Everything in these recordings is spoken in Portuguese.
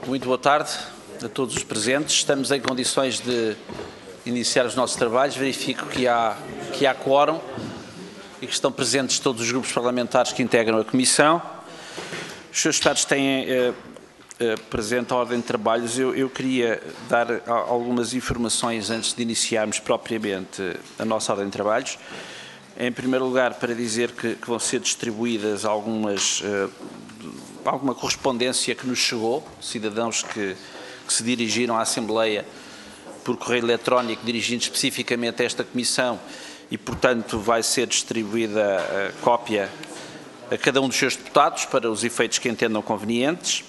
Muito boa tarde a todos os presentes. Estamos em condições de iniciar os nossos trabalhos. Verifico que há quórum e que estão presentes todos os grupos parlamentares que integram a Comissão. Os senhores deputados têm presente a ordem de trabalhos. Eu queria dar algumas informações antes de iniciarmos propriamente a nossa ordem de trabalhos. Em primeiro lugar, para dizer que vão ser distribuídas alguma correspondência que nos chegou, cidadãos que se dirigiram à Assembleia por correio eletrónico, dirigindo especificamente a esta Comissão e, portanto, vai ser distribuída a cópia a cada um dos seus deputados para os efeitos que entendam convenientes.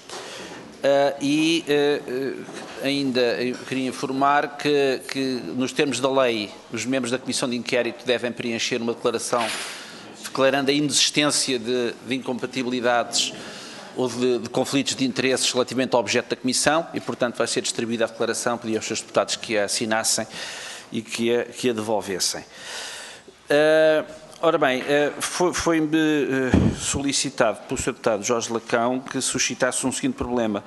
Ainda eu queria informar que, nos termos da lei, os membros da Comissão de Inquérito devem preencher uma declaração declarando a inexistência de incompatibilidades ou de conflitos de interesses relativamente ao objeto da Comissão e, portanto, vai ser distribuída a declaração, pedi aos seus deputados que a assinassem e que a devolvessem. Ora bem, foi-me solicitado pelo Sr. Deputado Jorge Lacão que suscitasse um seguinte problema.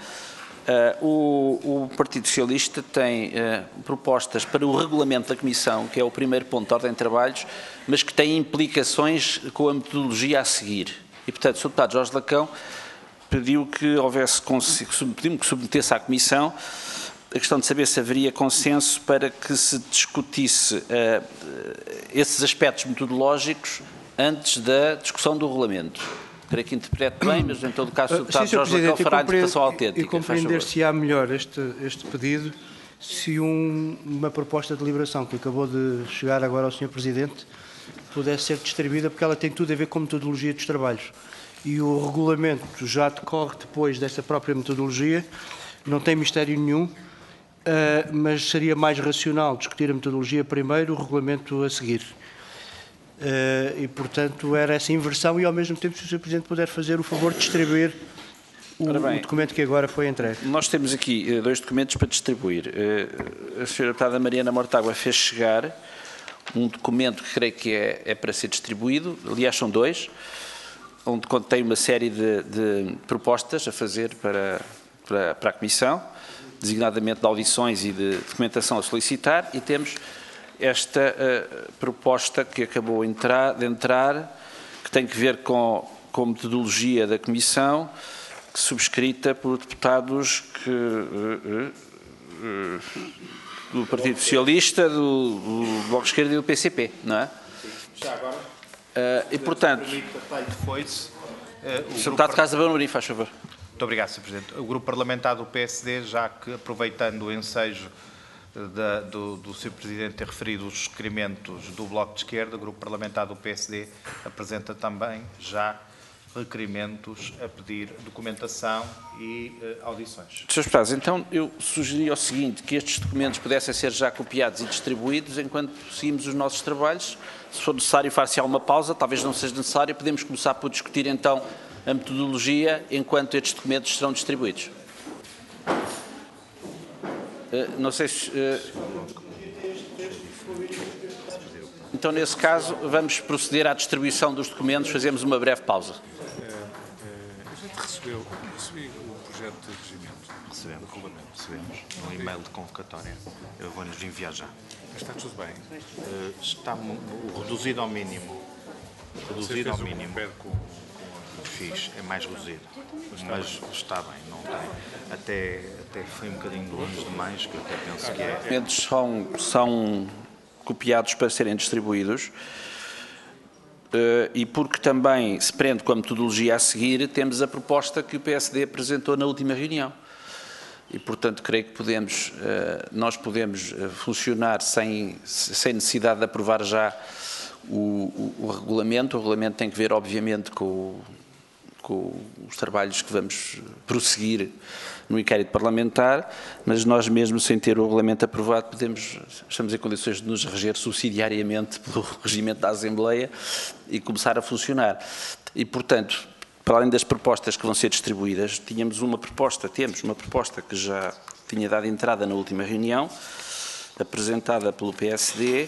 O Partido Socialista tem propostas para o regulamento da Comissão, que é o primeiro ponto da ordem de trabalhos, mas que tem implicações com a metodologia a seguir. E, portanto, o Sr. Deputado Jorge Lacão pediu que submetesse à Comissão a questão de saber se haveria consenso para que se discutisse esses aspectos metodológicos antes da discussão do regulamento. Creio que interprete bem, mas em todo o caso o Deputado Jorge Lacão fará a interpretação autêntica. E compreender-se-á melhor este pedido se uma proposta de deliberação que acabou de chegar agora ao Sr. Presidente pudesse ser distribuída, porque ela tem tudo a ver com a metodologia dos trabalhos. E o regulamento já decorre depois dessa própria metodologia, não tem mistério nenhum, mas seria mais racional discutir a metodologia primeiro, o regulamento a seguir. E, portanto, era essa inversão e, ao mesmo tempo, se o Sr. Presidente puder fazer o favor de distribuir o documento que agora foi entregue. Nós temos aqui dois documentos para distribuir. A Sra. Deputada Mariana Mortágua fez chegar um documento que creio que é para ser distribuído, aliás são dois, onde contém uma série de propostas a fazer para a Comissão, designadamente de audições e de documentação a solicitar, e temos esta proposta que acabou de entrar, que tem que ver com a metodologia da Comissão, subscrita por deputados do Partido Socialista, do Bloco de Esquerda e do PCP, não é? Já agora? E, portanto, Sr. Deputado Casa Amorim, faz favor. Muito obrigado, Sr. Presidente. O Grupo Parlamentar do PSD, já que aproveitando o ensejo do Sr. Presidente ter referido os requerimentos do Bloco de Esquerda, o Grupo Parlamentar do PSD apresenta também já requerimentos a pedir documentação e audições. Srs. Deputados, então eu sugeri o seguinte, que estes documentos pudessem ser já copiados e distribuídos enquanto seguimos os nossos trabalhos. Se for necessário far-se alguma pausa, talvez não seja necessário, podemos começar por discutir então a metodologia enquanto estes documentos serão distribuídos. Não sei se... Então, nesse caso, vamos proceder à distribuição dos documentos, fazemos uma breve pausa. A gente recebi o projeto de regimento. Recebemos um e-mail de convocatória. Eu vou-lhes enviar já. Está tudo bem. Está reduzido ao mínimo. Reduzido ao mínimo. Fiz, é mais reduzido. Mas está bem, não tem. Até foi um bocadinho longe demais, que eu até penso que é. Os documentos são copiados para serem distribuídos e porque também se prende com a metodologia a seguir, temos a proposta que o PSD apresentou na última reunião. E, portanto, creio que nós podemos funcionar sem necessidade de aprovar já o regulamento. O regulamento tem que ver, obviamente, com os trabalhos que vamos prosseguir no inquérito parlamentar, mas nós mesmo, sem ter o regulamento aprovado, estamos em condições de nos reger subsidiariamente pelo regimento da Assembleia e começar a funcionar. E, portanto, para além das propostas que vão ser distribuídas, temos uma proposta que já tinha dado entrada na última reunião, apresentada pelo PSD,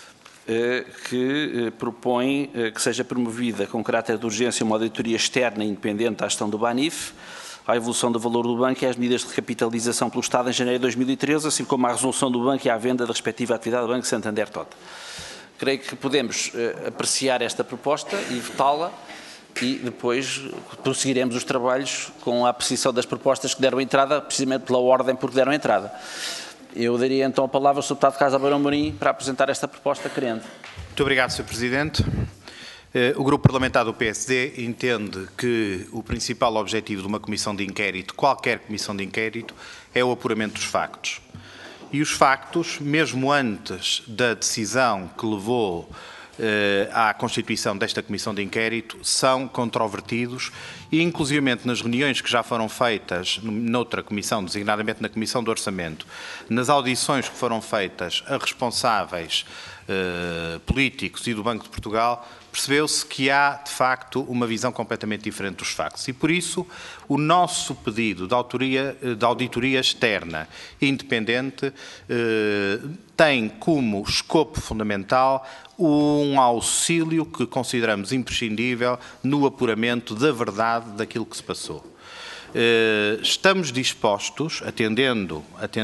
que propõe que seja promovida com caráter de urgência uma auditoria externa e independente à gestão do BANIF, à evolução do valor do banco e às medidas de recapitalização pelo Estado em janeiro de 2013, assim como à resolução do banco e à venda da respectiva atividade do Banco Santander Tota. Creio que podemos apreciar esta proposta e votá-la e depois prosseguiremos os trabalhos com a apreciação das propostas que deram entrada, precisamente pela ordem por que deram entrada. Eu daria então a palavra ao Sr. Deputado Carlos Albeiro Amorim para apresentar esta proposta querendo. Muito obrigado, Sr. Presidente. O Grupo Parlamentar do PSD entende que o principal objetivo de uma comissão de inquérito, qualquer comissão de inquérito, é o apuramento dos factos. E os factos, mesmo antes da decisão que levou à constituição desta comissão de inquérito, são controvertidos e, inclusivamente, nas reuniões que já foram feitas noutra comissão, designadamente na Comissão do Orçamento, nas audições que foram feitas a responsáveis políticos e do Banco de Portugal, percebeu-se que há, de facto, uma visão completamente diferente dos factos. E, por isso, o nosso pedido de auditoria externa independente tem como escopo fundamental um auxílio que consideramos imprescindível no apuramento da verdade daquilo que se passou. Estamos dispostos, atendendo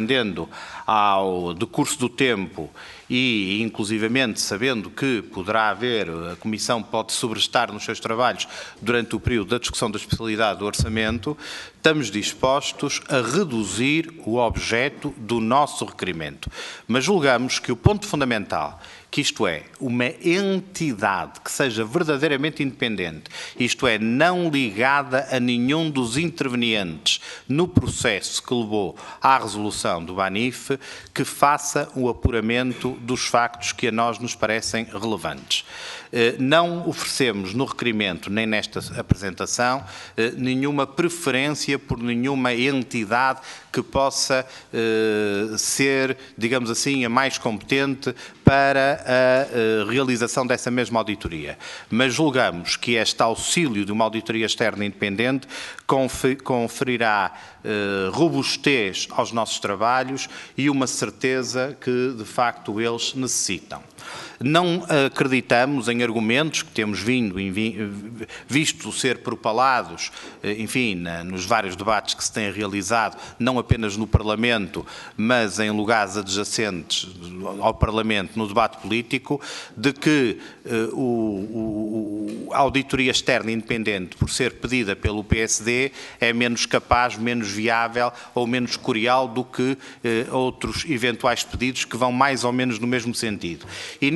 ao decurso do tempo e, inclusivamente, sabendo que poderá haver, a Comissão pode sobrestar nos seus trabalhos durante o período da discussão da especialidade do Orçamento, estamos dispostos a reduzir o objeto do nosso requerimento. Mas julgamos que o ponto fundamental, que isto é, uma entidade que seja verdadeiramente independente, isto é, não ligada a nenhum dos intervenientes no processo que levou à resolução do BANIF, que faça o apuramento dos factos que a nós nos parecem relevantes. Não oferecemos no requerimento, nem nesta apresentação, nenhuma preferência por nenhuma entidade que possa ser, digamos assim, a mais competente para a realização dessa mesma auditoria. Mas julgamos que este auxílio de uma auditoria externa independente conferirá robustez aos nossos trabalhos e uma certeza que, de facto, eles necessitam. Não acreditamos em argumentos que temos visto ser propalados, enfim, nos vários debates que se têm realizado, não apenas no Parlamento, mas em lugares adjacentes ao Parlamento, no debate político, de que a auditoria externa independente, por ser pedida pelo PSD, é menos capaz, menos viável ou menos curial do que outros eventuais pedidos que vão mais ou menos no mesmo sentido.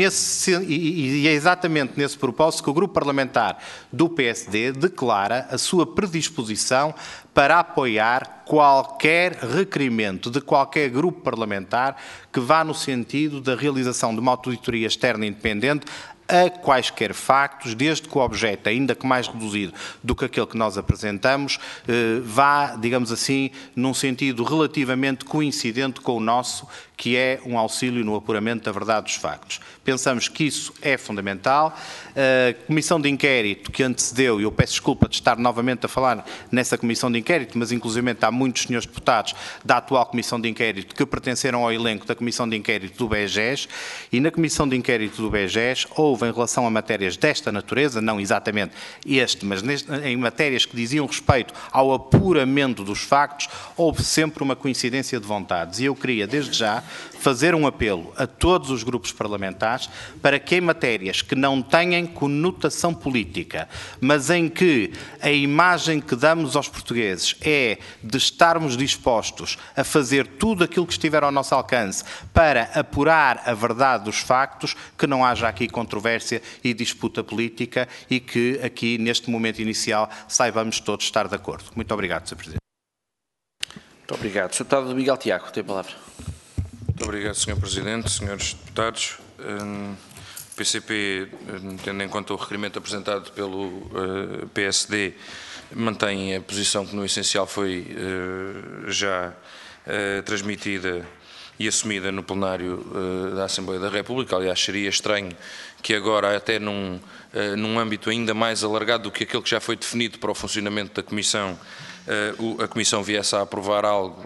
E é exatamente nesse propósito que o Grupo Parlamentar do PSD declara a sua predisposição para apoiar qualquer requerimento de qualquer grupo parlamentar que vá no sentido da realização de uma auditoria externa independente a quaisquer factos, desde que o objeto, ainda que mais reduzido do que aquele que nós apresentamos, vá, digamos assim, num sentido relativamente coincidente com o nosso, que é um auxílio no apuramento da verdade dos factos. Pensamos que isso é fundamental. A comissão de inquérito que antecedeu, e eu peço desculpa de estar novamente a falar nessa comissão de inquérito, mas inclusivamente há muitos senhores deputados da atual comissão de inquérito que pertenceram ao elenco da comissão de inquérito do BEGES, e na comissão de inquérito do BEGES houve, em relação a matérias desta natureza, não exatamente mas em matérias que diziam respeito ao apuramento dos factos, houve sempre uma coincidência de vontades. E eu queria, desde já, fazer um apelo a todos os grupos parlamentares para que, em matérias que não tenham conotação política, mas em que a imagem que damos aos portugueses é de estarmos dispostos a fazer tudo aquilo que estiver ao nosso alcance para apurar a verdade dos factos, que não haja aqui controvérsia e disputa política e que aqui, neste momento inicial, saibamos todos estar de acordo. Muito obrigado, Sr. Presidente. Muito obrigado. Sr. Deputado Miguel Tiago, tem a palavra. Muito obrigado, Sr. Presidente, Srs. Deputados. O PCP, tendo em conta o requerimento apresentado pelo PSD, mantém a posição que no essencial foi já transmitida e assumida no plenário da Assembleia da República. Aliás, seria estranho que agora, até num âmbito ainda mais alargado do que aquele que já foi definido para o funcionamento da Comissão, a Comissão viesse a aprovar algo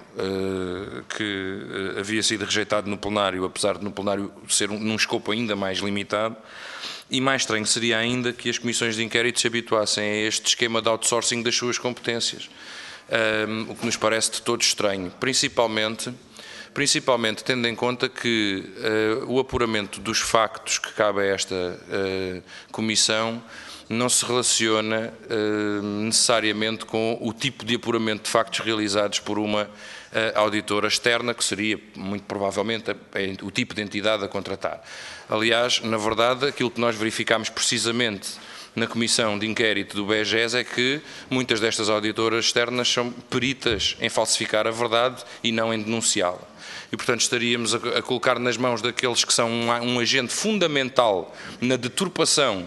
que havia sido rejeitado no plenário, apesar de no plenário ser num escopo ainda mais limitado. E mais estranho seria ainda que as comissões de inquérito se habituassem a este esquema de outsourcing das suas competências. o que nos parece de todo estranho, principalmente tendo em conta que o apuramento dos factos que cabe a esta Comissão não se relaciona necessariamente com o tipo de apuramento de factos realizados por uma auditora externa, que seria, muito provavelmente, o tipo de entidade a contratar. Aliás, na verdade, aquilo que nós verificámos precisamente na Comissão de Inquérito do BGES é que muitas destas auditoras externas são peritas em falsificar a verdade e não em denunciá-la. E, portanto, estaríamos a colocar nas mãos daqueles que são um agente fundamental na deturpação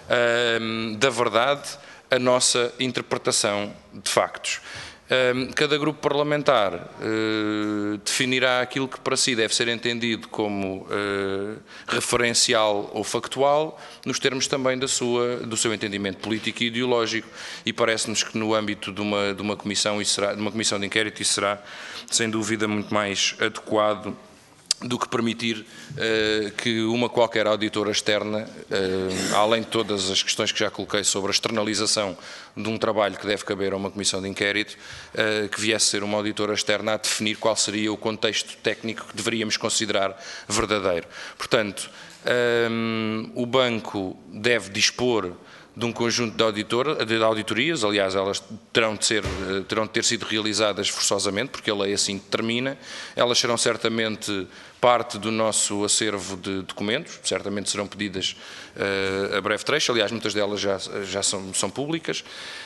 da verdade a nossa interpretação de factos. Cada grupo parlamentar definirá aquilo que para si deve ser entendido como referencial ou factual, nos termos também do seu entendimento político e ideológico, e parece-nos que no âmbito de uma comissão de inquérito isso será, sem dúvida, muito mais adequado do que permitir que uma qualquer auditora externa, além de todas as questões que já coloquei sobre a externalização de um trabalho que deve caber a uma comissão de inquérito, que viesse a ser uma auditora externa a definir qual seria o contexto técnico que deveríamos considerar verdadeiro. Portanto, o banco deve dispor de um conjunto de auditorias, aliás, elas terão de ter sido realizadas forçosamente, porque a lei assim determina. Elas serão certamente parte do nosso acervo de documentos, certamente serão pedidas a breve trecho, aliás, muitas delas já são públicas.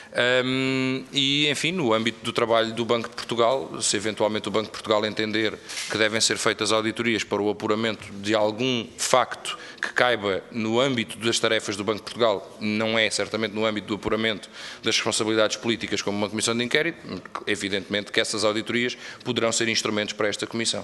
E, enfim, no âmbito do trabalho do Banco de Portugal, se eventualmente o Banco de Portugal entender que devem ser feitas auditorias para o apuramento de algum facto que caiba no âmbito das tarefas do Banco de Portugal, não é certamente no âmbito do apuramento das responsabilidades políticas como uma comissão de inquérito, evidentemente que essas auditorias poderão ser instrumentos para esta comissão.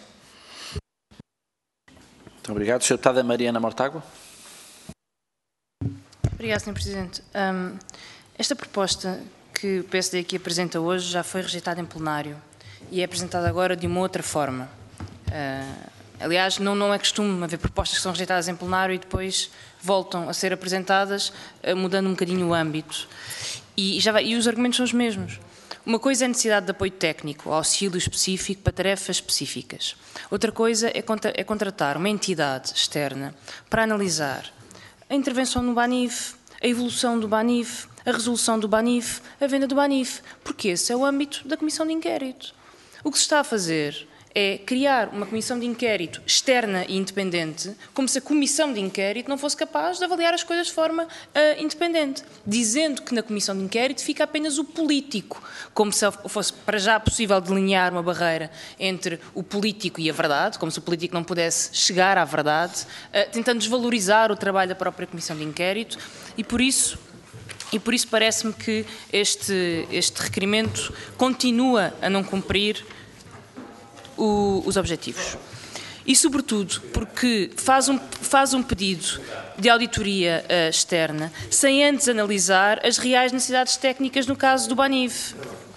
Muito obrigado. Sra. Deputada Mariana Mortágua. Obrigada, Sr. Presidente. Esta proposta que o PSD aqui apresenta hoje já foi rejeitada em plenário e é apresentada agora de uma outra forma. Aliás, não é costume haver propostas que são rejeitadas em plenário e depois voltam a ser apresentadas, mudando um bocadinho o âmbito. E os argumentos são os mesmos. Uma coisa é a necessidade de apoio técnico, auxílio específico para tarefas específicas. Outra coisa é contratar uma entidade externa para analisar a intervenção no BANIF, a evolução do BANIF, a resolução do BANIF, a venda do BANIF, porque esse é o âmbito da Comissão de Inquérito. O que se está a fazer é criar uma comissão de inquérito externa e independente, como se a comissão de inquérito não fosse capaz de avaliar as coisas de forma independente, dizendo que na comissão de inquérito fica apenas o político, como se fosse para já possível delinear uma barreira entre o político e a verdade, como se o político não pudesse chegar à verdade, tentando desvalorizar o trabalho da própria comissão de inquérito, e por isso parece-me que este requerimento continua a não cumprir os objetivos. E, sobretudo, porque faz um pedido de auditoria externa sem antes analisar as reais necessidades técnicas no caso do BANIF.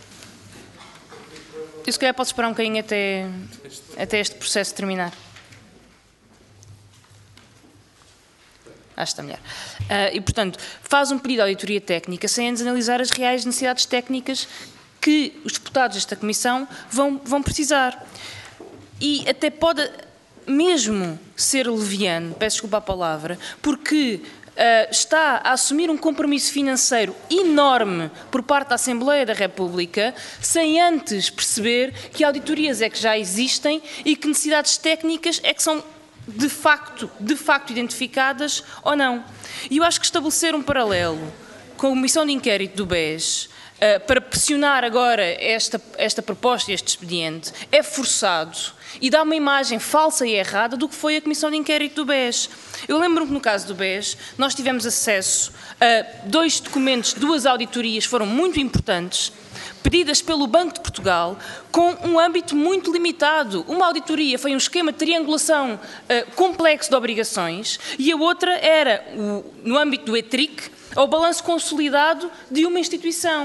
Eu, se calhar, posso esperar um bocadinho até este processo terminar. Acho que está melhor. E, portanto, faz um pedido de auditoria técnica sem antes analisar as reais necessidades técnicas que os deputados desta Comissão vão precisar. E até pode mesmo ser leviano, peço desculpa a palavra, porque está a assumir um compromisso financeiro enorme por parte da Assembleia da República, sem antes perceber que auditorias é que já existem e que necessidades técnicas é que são de facto identificadas ou não. E eu acho que estabelecer um paralelo com a Comissão de Inquérito do BES para pressionar agora esta proposta e este expediente é forçado e dá uma imagem falsa e errada do que foi a Comissão de Inquérito do BES. Eu lembro-me que no caso do BES nós tivemos acesso a 2 documentos, 2 auditorias foram muito importantes, pedidas pelo Banco de Portugal, com um âmbito muito limitado. Uma auditoria foi um esquema de triangulação complexo de obrigações e a outra era, no âmbito do ETRIC, o balanço consolidado de uma instituição.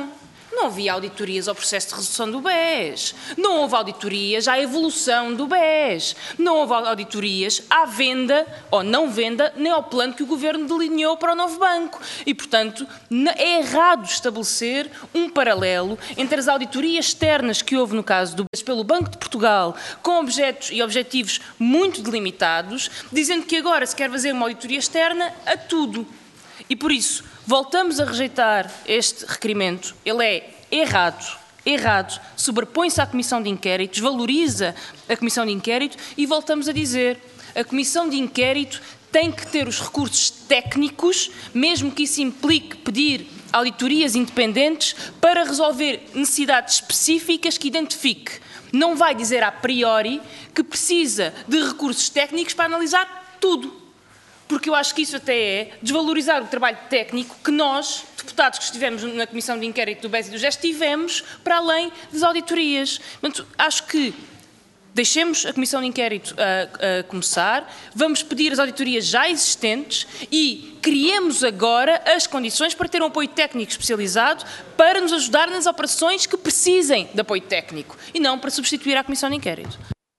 Não havia auditorias ao processo de resolução do BES. Não houve auditorias à evolução do BES. Não houve auditorias à venda ou não venda, nem ao plano que o Governo delineou para o novo banco. E, portanto, é errado estabelecer um paralelo entre as auditorias externas que houve no caso do BES pelo Banco de Portugal, com objetos e objetivos muito delimitados, dizendo que agora se quer fazer uma auditoria externa a tudo. E, por isso, voltamos a rejeitar este requerimento. Ele é errado, sobrepõe-se à Comissão de Inquérito, desvaloriza a Comissão de Inquérito e voltamos a dizer, a Comissão de Inquérito tem que ter os recursos técnicos, mesmo que isso implique pedir auditorias independentes para resolver necessidades específicas que identifique. Não vai dizer a priori que precisa de recursos técnicos para analisar tudo. Porque eu acho que isso até é desvalorizar o trabalho técnico que nós, deputados que estivemos na Comissão de Inquérito do BES e do GES, tivemos para além das auditorias. Portanto, acho que deixemos a Comissão de Inquérito a começar, vamos pedir as auditorias já existentes e criemos agora as condições para ter um apoio técnico especializado para nos ajudar nas operações que precisem de apoio técnico e não para substituir a Comissão de Inquérito.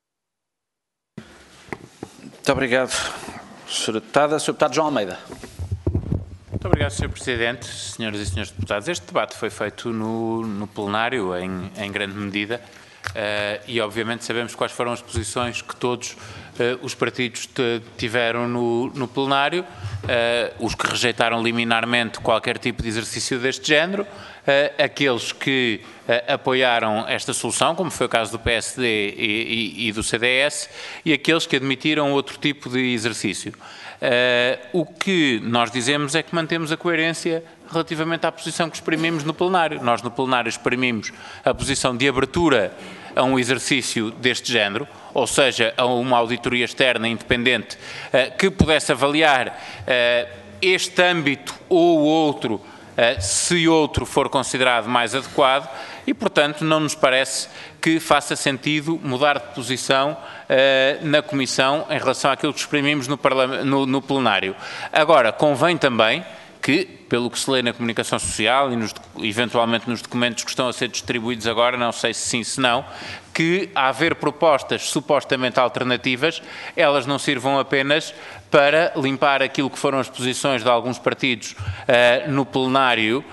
Muito obrigado. Sra. Deputada, Sr. Deputado João Almeida. Muito obrigado, Sr. Presidente, senhoras e senhores deputados. Este debate foi feito no plenário, em grande medida, e obviamente sabemos quais foram as posições que todos os partidos tiveram no plenário, os que rejeitaram liminarmente qualquer tipo de exercício deste género, aqueles que apoiaram esta solução, como foi o caso do PSD e do CDS, e aqueles que admitiram outro tipo de exercício. O que nós dizemos é que mantemos a coerência relativamente à posição que exprimimos no plenário. Nós no plenário exprimimos a posição de abertura a um exercício deste género, ou seja, a uma auditoria externa independente que pudesse avaliar este âmbito ou outro, se outro for considerado mais adequado, e, portanto, não nos parece que faça sentido mudar de posição na Comissão em relação àquilo que exprimimos no plenário. Agora, convém também que, pelo que se lê na comunicação social e eventualmente nos documentos que estão a ser distribuídos agora, não sei se sim, se não, que, a haver propostas supostamente alternativas, elas não sirvam apenas para limpar aquilo que foram as posições de alguns partidos no plenário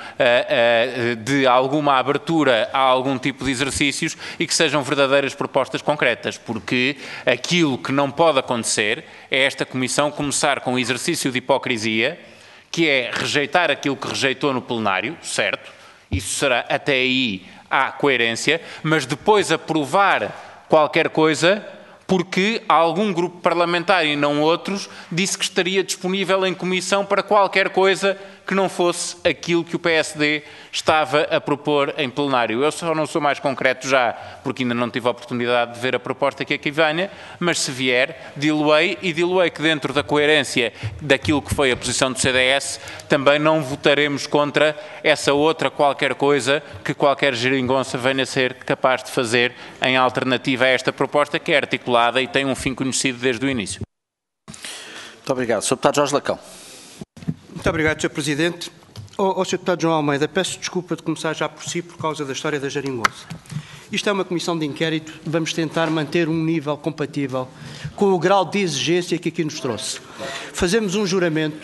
de alguma abertura a algum tipo de exercícios e que sejam verdadeiras propostas concretas, porque aquilo que não pode acontecer é esta Comissão começar com um exercício de hipocrisia, que é rejeitar aquilo que rejeitou no plenário, certo? Isso será, até aí, há coerência, mas depois aprovar qualquer coisa porque algum grupo parlamentar e não outros disse que estaria disponível em comissão para qualquer coisa que não fosse aquilo que o PSD estava a propor em plenário. Eu só não sou mais concreto já, porque ainda não tive a oportunidade de ver a proposta que aqui venha, mas se vier, dilo-ei que dentro da coerência daquilo que foi a posição do CDS, também não votaremos contra essa outra qualquer coisa que qualquer geringonça venha a ser capaz de fazer em alternativa a esta proposta, que é articulada e tem um fim conhecido desde o início. Muito obrigado. Sr. Deputado Jorge Lacão. Muito obrigado, Sr. Presidente. Ao Sr. Deputado João Almeida, peço desculpa de começar já por si, por causa da história da geringonça. Isto é uma comissão de inquérito, vamos tentar manter um nível compatível com o grau de exigência que aqui nos trouxe. Fazemos um juramento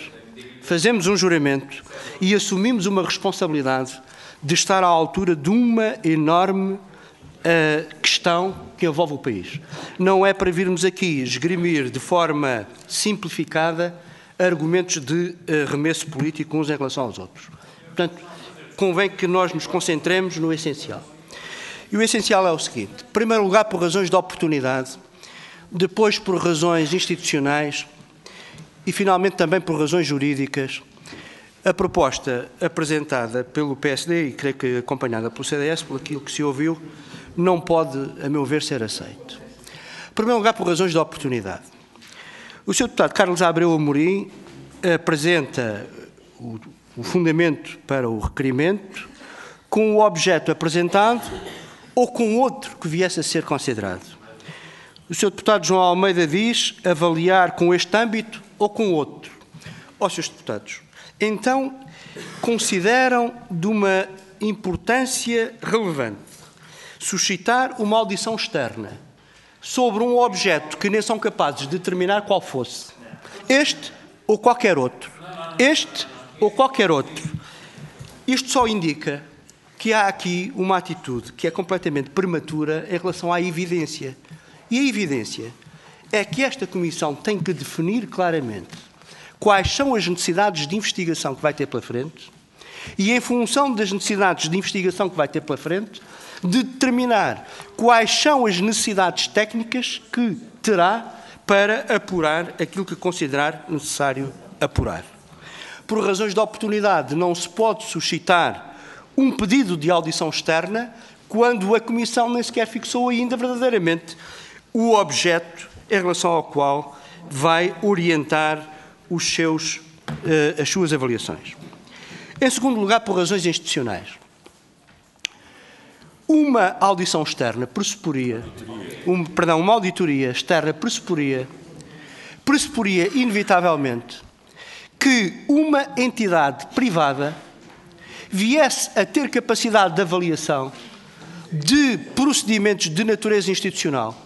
e assumimos uma responsabilidade de estar à altura de uma enorme questão que envolve o país. Não é para virmos aqui esgrimir de forma simplificada argumentos de arremesso político uns em relação aos outros. Portanto, convém que nós nos concentremos no essencial. E o essencial é o seguinte: em primeiro lugar, por razões de oportunidade, depois por razões institucionais e, finalmente, também por razões jurídicas, a proposta apresentada pelo PSD, e creio que acompanhada pelo CDS, por aquilo que se ouviu, não pode, a meu ver, ser aceito. Em primeiro lugar, por razões de oportunidade. O Sr. Deputado Carlos Abreu Amorim apresenta o fundamento para o requerimento com o objeto apresentado ou com outro que viesse a ser considerado. O Sr. Deputado João Almeida diz avaliar com este âmbito ou com outro. Ó, Srs. Deputados, então consideram de uma importância relevante suscitar uma audição externa sobre um objeto que nem são capazes de determinar qual fosse, este ou qualquer outro, isto só indica que há aqui uma atitude que é completamente prematura em relação à evidência. E a evidência é que esta Comissão tem que definir claramente quais são as necessidades de investigação que vai ter pela frente e, em função das necessidades de investigação que vai ter pela frente, de determinar quais são as necessidades técnicas que terá para apurar aquilo que considerar necessário apurar. Por razões de oportunidade, não se pode suscitar um pedido de audição externa quando a Comissão nem sequer fixou ainda verdadeiramente o objeto em relação ao qual vai orientar as suas avaliações. Em segundo lugar, por razões institucionais. Uma audição externa pressuporia, uma auditoria externa pressuporia inevitavelmente que uma entidade privada viesse a ter capacidade de avaliação de procedimentos de natureza institucional,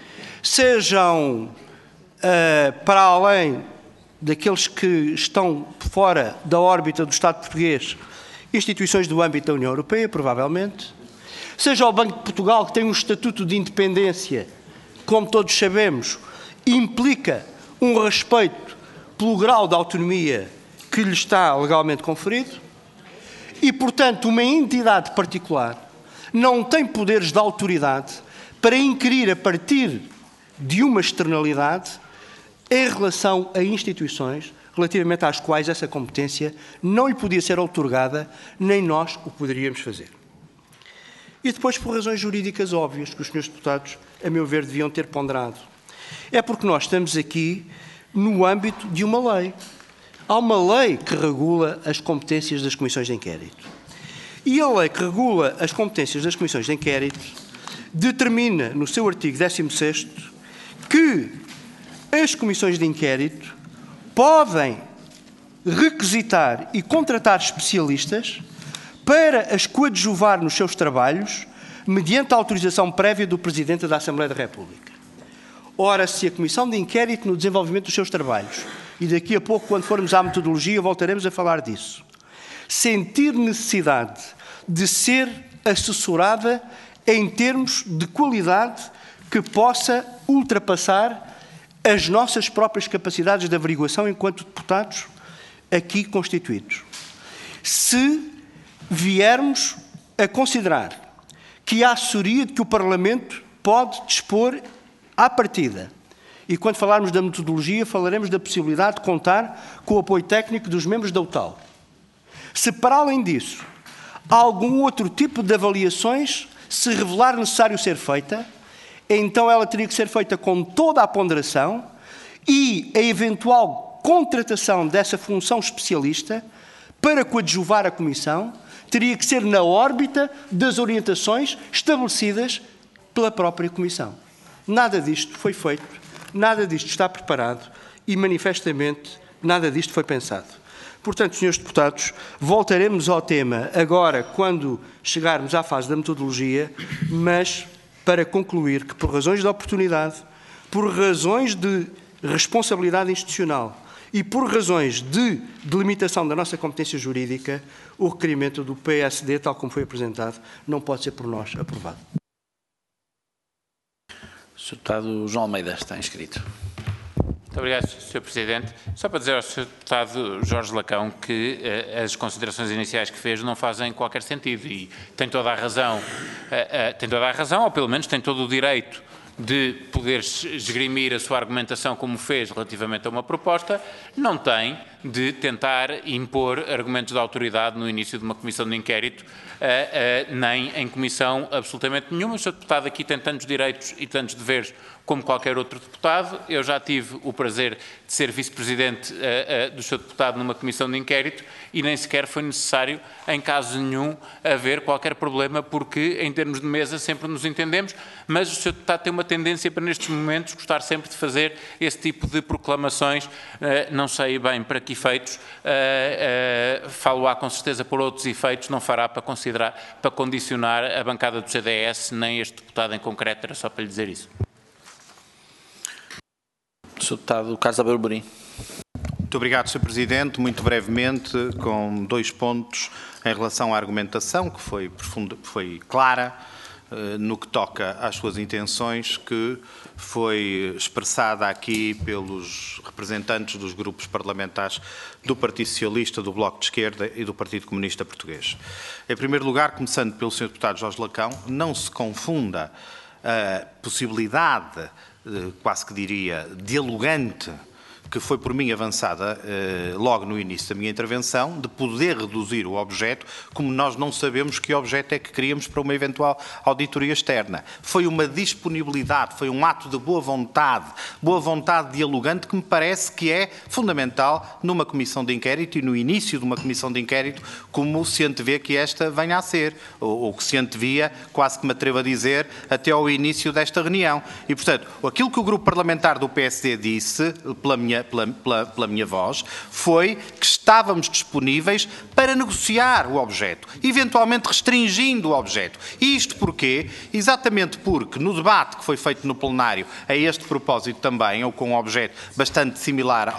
sejam para além daqueles que estão fora da órbita do Estado português, instituições do âmbito da União Europeia, provavelmente, seja o Banco de Portugal, que tem um estatuto de independência, como todos sabemos, implica um respeito pelo grau de autonomia que lhe está legalmente conferido, e, portanto, uma entidade particular não tem poderes de autoridade para inquirir a partir de uma externalidade em relação a instituições relativamente às quais essa competência não lhe podia ser outorgada, nem nós o poderíamos fazer. E depois, por razões jurídicas óbvias, que os senhores deputados, a meu ver, deviam ter ponderado. É porque nós estamos aqui no âmbito de uma lei. Há uma lei que regula as competências das comissões de inquérito. E a lei que regula as competências das comissões de inquérito determina, no seu artigo 16º, que as comissões de inquérito podem requisitar e contratar especialistas para as coadjuvar nos seus trabalhos, mediante a autorização prévia do Presidente da Assembleia da República. Ora, se a Comissão de Inquérito, no desenvolvimento dos seus trabalhos, e daqui a pouco, quando formos à metodologia, voltaremos a falar disso, sentir necessidade de ser assessorada em termos de qualidade que possa ultrapassar as nossas próprias capacidades de averiguação enquanto deputados aqui constituídos. Se viermos a considerar que a assessoria de que o Parlamento pode dispor à partida, e quando falarmos da metodologia falaremos da possibilidade de contar com o apoio técnico dos membros da UTAL. Se para além disso algum outro tipo de avaliações se revelar necessário ser feita, então ela teria que ser feita com toda a ponderação e a eventual contratação dessa função especialista para coadjuvar a Comissão teria que ser na órbita das orientações estabelecidas pela própria Comissão. Nada disto foi feito, nada disto está preparado e, manifestamente, nada disto foi pensado. Portanto, senhores deputados, voltaremos ao tema agora, quando chegarmos à fase da metodologia, mas para concluir que, por razões de oportunidade, por razões de responsabilidade institucional e por razões de delimitação da nossa competência jurídica, o requerimento do PSD, tal como foi apresentado, não pode ser por nós aprovado. Sr. Deputado João Almeida está inscrito. Muito obrigado, Sr. Presidente. Só para dizer ao Sr. Deputado Jorge Lacão que as considerações iniciais que fez não fazem qualquer sentido e tem toda a razão, ou pelo menos tem todo o direito de poder esgrimir a sua argumentação como fez relativamente a uma proposta, não tem de tentar impor argumentos de autoridade no início de uma comissão de inquérito, nem em comissão absolutamente nenhuma. O Sr. Deputado aqui tem tantos direitos e tantos deveres como qualquer outro deputado. Eu já tive o prazer de ser vice-presidente do Sr. Deputado numa comissão de inquérito e nem sequer foi necessário, em caso nenhum, haver qualquer problema, porque em termos de mesa sempre nos entendemos, mas o Sr. Deputado tem uma tendência para, nestes momentos, gostar sempre de fazer esse tipo de proclamações. Não sei bem para que efeitos, falo-á com certeza por outros efeitos, não fará para condicionar a bancada do CDS, nem este deputado em concreto, era só para lhe dizer isso. Sr. Deputado Carlos Albeiro Amorim. Muito obrigado, Sr. Presidente. Muito brevemente, com 2 pontos em relação à argumentação, que foi clara, no que toca às suas intenções, que foi expressada aqui pelos representantes dos grupos parlamentares do Partido Socialista, do Bloco de Esquerda e do Partido Comunista Português. Em primeiro lugar, começando pelo Sr. Deputado Jorge Lacão, não se confunda a possibilidade, quase que diria, dialogante, que foi por mim avançada logo no início da minha intervenção, de poder reduzir o objeto, como nós não sabemos que objeto é que queríamos para uma eventual auditoria externa. Foi uma disponibilidade, foi um ato de boa vontade dialogante, que me parece que é fundamental numa comissão de inquérito e no início de uma comissão de inquérito, como se antevê que esta venha a ser, ou que se antevia, quase que me atrevo a dizer, até ao início desta reunião. E, portanto, aquilo que o grupo parlamentar do PSD disse, pela minha voz, foi que estávamos disponíveis para negociar o objeto, eventualmente restringindo o objeto. E isto porquê? Exatamente porque no debate que foi feito no plenário a este propósito também, ou com um objeto bastante similar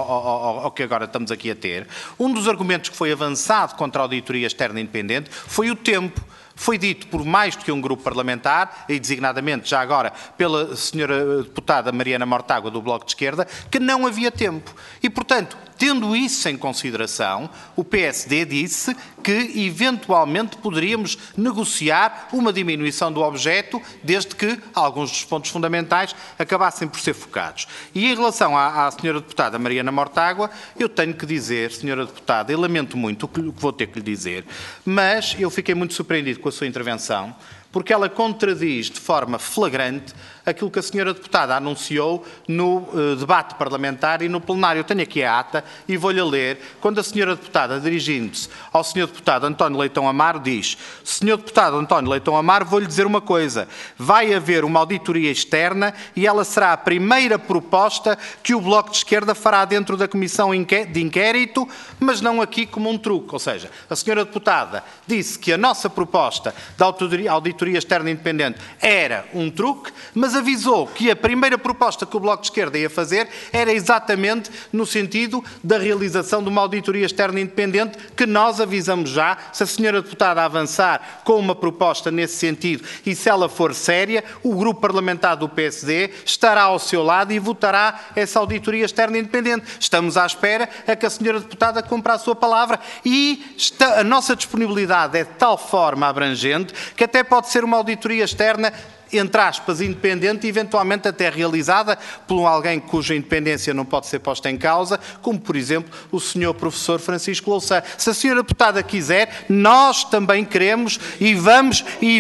ao que agora estamos aqui a ter, um dos argumentos que foi avançado contra a auditoria externa independente foi o tempo. Foi dito por mais do que um grupo parlamentar, e designadamente já agora pela senhora deputada Mariana Mortágua do Bloco de Esquerda, que não havia tempo. E, portanto, tendo isso em consideração, o PSD disse que eventualmente poderíamos negociar uma diminuição do objeto, desde que alguns dos pontos fundamentais acabassem por ser focados. E em relação à senhora deputada Mariana Mortágua, eu tenho que dizer, senhora deputada, eu lamento muito o que vou ter que lhe dizer, mas eu fiquei muito surpreendido com a sua intervenção, porque ela contradiz de forma flagrante aquilo que a senhora deputada anunciou no debate parlamentar e no plenário. Eu tenho aqui a ata e vou-lhe ler, quando a senhora deputada, dirigindo-se ao senhor deputado António Leitão Amaro, diz: senhor deputado António Leitão Amaro, vou-lhe dizer uma coisa, vai haver uma auditoria externa e ela será a primeira proposta que o Bloco de Esquerda fará dentro da comissão de inquérito, mas não aqui como um truque. Ou seja, a senhora deputada disse que a nossa proposta da auditoria externa independente era um truque, mas avisou que a primeira proposta que o Bloco de Esquerda ia fazer era exatamente no sentido da realização de uma auditoria externa independente, que nós avisamos já, se a senhora deputada avançar com uma proposta nesse sentido e se ela for séria, o grupo parlamentar do PSD estará ao seu lado e votará essa auditoria externa independente. Estamos à espera a que a senhora deputada cumpra a sua palavra e a nossa disponibilidade é de tal forma abrangente que até pode ser uma auditoria externa, entre aspas, independente e eventualmente até realizada por alguém cuja independência não pode ser posta em causa, como, por exemplo, o senhor professor Francisco Louçã. Se a senhora deputada quiser, nós também queremos e vamos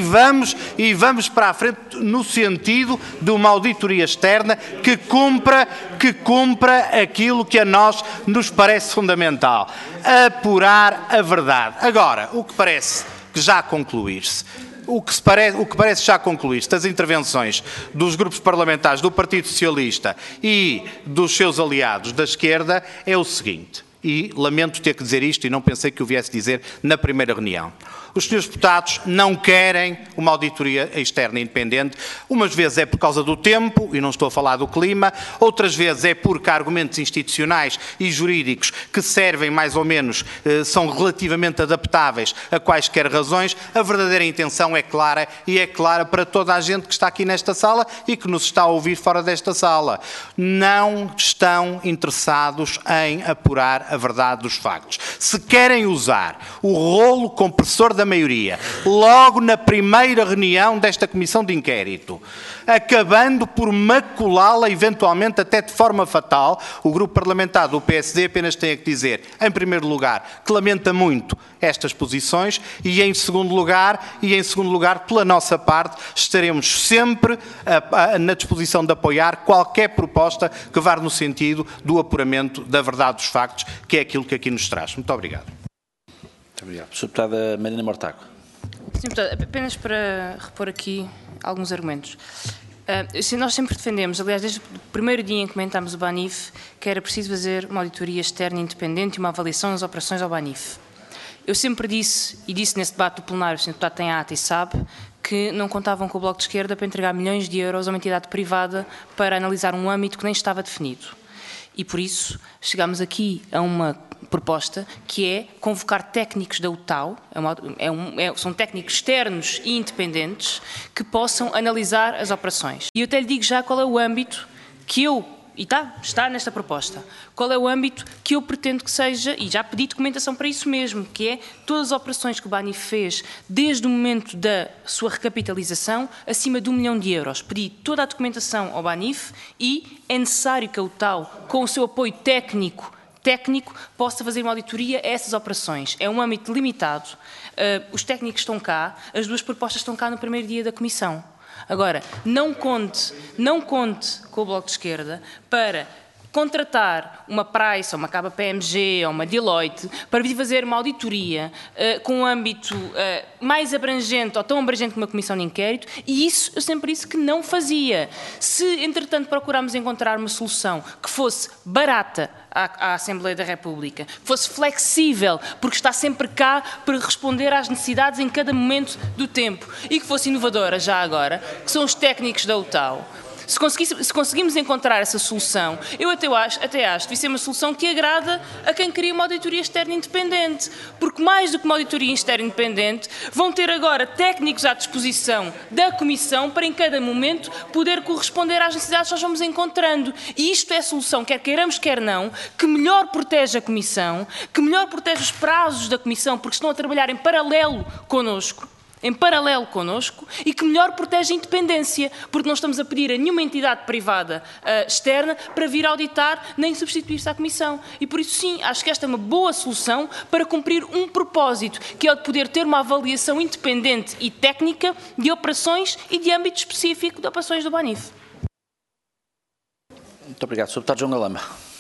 para a frente no sentido de uma auditoria externa que cumpra aquilo que a nós nos parece fundamental: apurar a verdade. Agora, o que parece que já concluir-se, o que parece já concluir-se das intervenções dos grupos parlamentares do Partido Socialista e dos seus aliados da esquerda é o seguinte, e lamento ter que dizer isto e não pensei que o viesse dizer na primeira reunião. Os senhores deputados não querem uma auditoria externa independente. Umas vezes é por causa do tempo, e não estou a falar do clima, outras vezes é porque há argumentos institucionais e jurídicos que servem mais ou menos, são relativamente adaptáveis a quaisquer razões. A verdadeira intenção é clara, e é clara para toda a gente que está aqui nesta sala e que nos está a ouvir fora desta sala. Não estão interessados em apurar a verdade dos factos. Se querem usar o rolo compressor da maioria, logo na primeira reunião desta comissão de inquérito, acabando por maculá-la eventualmente até de forma fatal, o grupo parlamentar do PSD apenas tem a que dizer, em primeiro lugar, que lamenta muito estas posições e em segundo lugar, pela nossa parte, estaremos sempre na disposição de apoiar qualquer proposta que vá no sentido do apuramento da verdade dos factos, que é aquilo que aqui nos traz. Muito obrigado. Muito obrigado. Sra. Deputada Mariana Mortágua. Sr. Deputado, apenas para repor aqui alguns argumentos. Nós sempre defendemos, aliás, desde o primeiro dia em que comentámos o BANIF, que era preciso fazer uma auditoria externa independente e uma avaliação das operações ao BANIF. Eu sempre disse, e disse nesse debate do plenário, o Sr. Deputado tem a ata e sabe, que não contavam com o Bloco de Esquerda para entregar milhões de euros a uma entidade privada para analisar um âmbito que nem estava definido. E por isso chegámos aqui a uma proposta que é convocar técnicos da UTAU, são técnicos externos e independentes que possam analisar as operações. E eu até lhe digo já qual é o âmbito que está nesta proposta, qual é o âmbito que eu pretendo que seja, e já pedi documentação para isso mesmo, que é todas as operações que o BANIF fez desde o momento da sua recapitalização, acima de €1 milhão. Pedi toda a documentação ao BANIF e é necessário que a UTAU, com o seu apoio técnico, possa fazer uma auditoria a essas operações. É um âmbito limitado, os técnicos estão cá, as duas propostas estão cá no primeiro dia da Comissão. Agora, não conte com o Bloco de Esquerda para contratar uma Price, ou uma KPMG, ou uma Deloitte, para vir fazer uma auditoria com um âmbito mais abrangente, ou tão abrangente como uma comissão de inquérito, e isso eu sempre disse que não fazia. Se, entretanto, procurarmos encontrar uma solução que fosse barata à Assembleia da República, que fosse flexível, porque está sempre cá para responder às necessidades em cada momento do tempo, e que fosse inovadora já agora, que são os técnicos da UTAU. Se conseguimos encontrar essa solução, eu até acho que deve ser uma solução que agrada a quem queria uma auditoria externa independente, porque mais do que uma auditoria externa independente, vão ter agora técnicos à disposição da Comissão para em cada momento poder corresponder às necessidades que nós vamos encontrando. E isto é a solução, quer queiramos, quer não, que melhor protege a Comissão, que melhor protege os prazos da Comissão, porque estão a trabalhar em paralelo connosco, e que melhor protege a independência, porque não estamos a pedir a nenhuma entidade privada externa para vir auditar nem substituir-se à Comissão. E por isso, sim, acho que esta é uma boa solução para cumprir um propósito, que é o de poder ter uma avaliação independente e técnica de operações e de âmbito específico de operações do BANIF. Muito obrigado. Sr. Deputado João Galamba.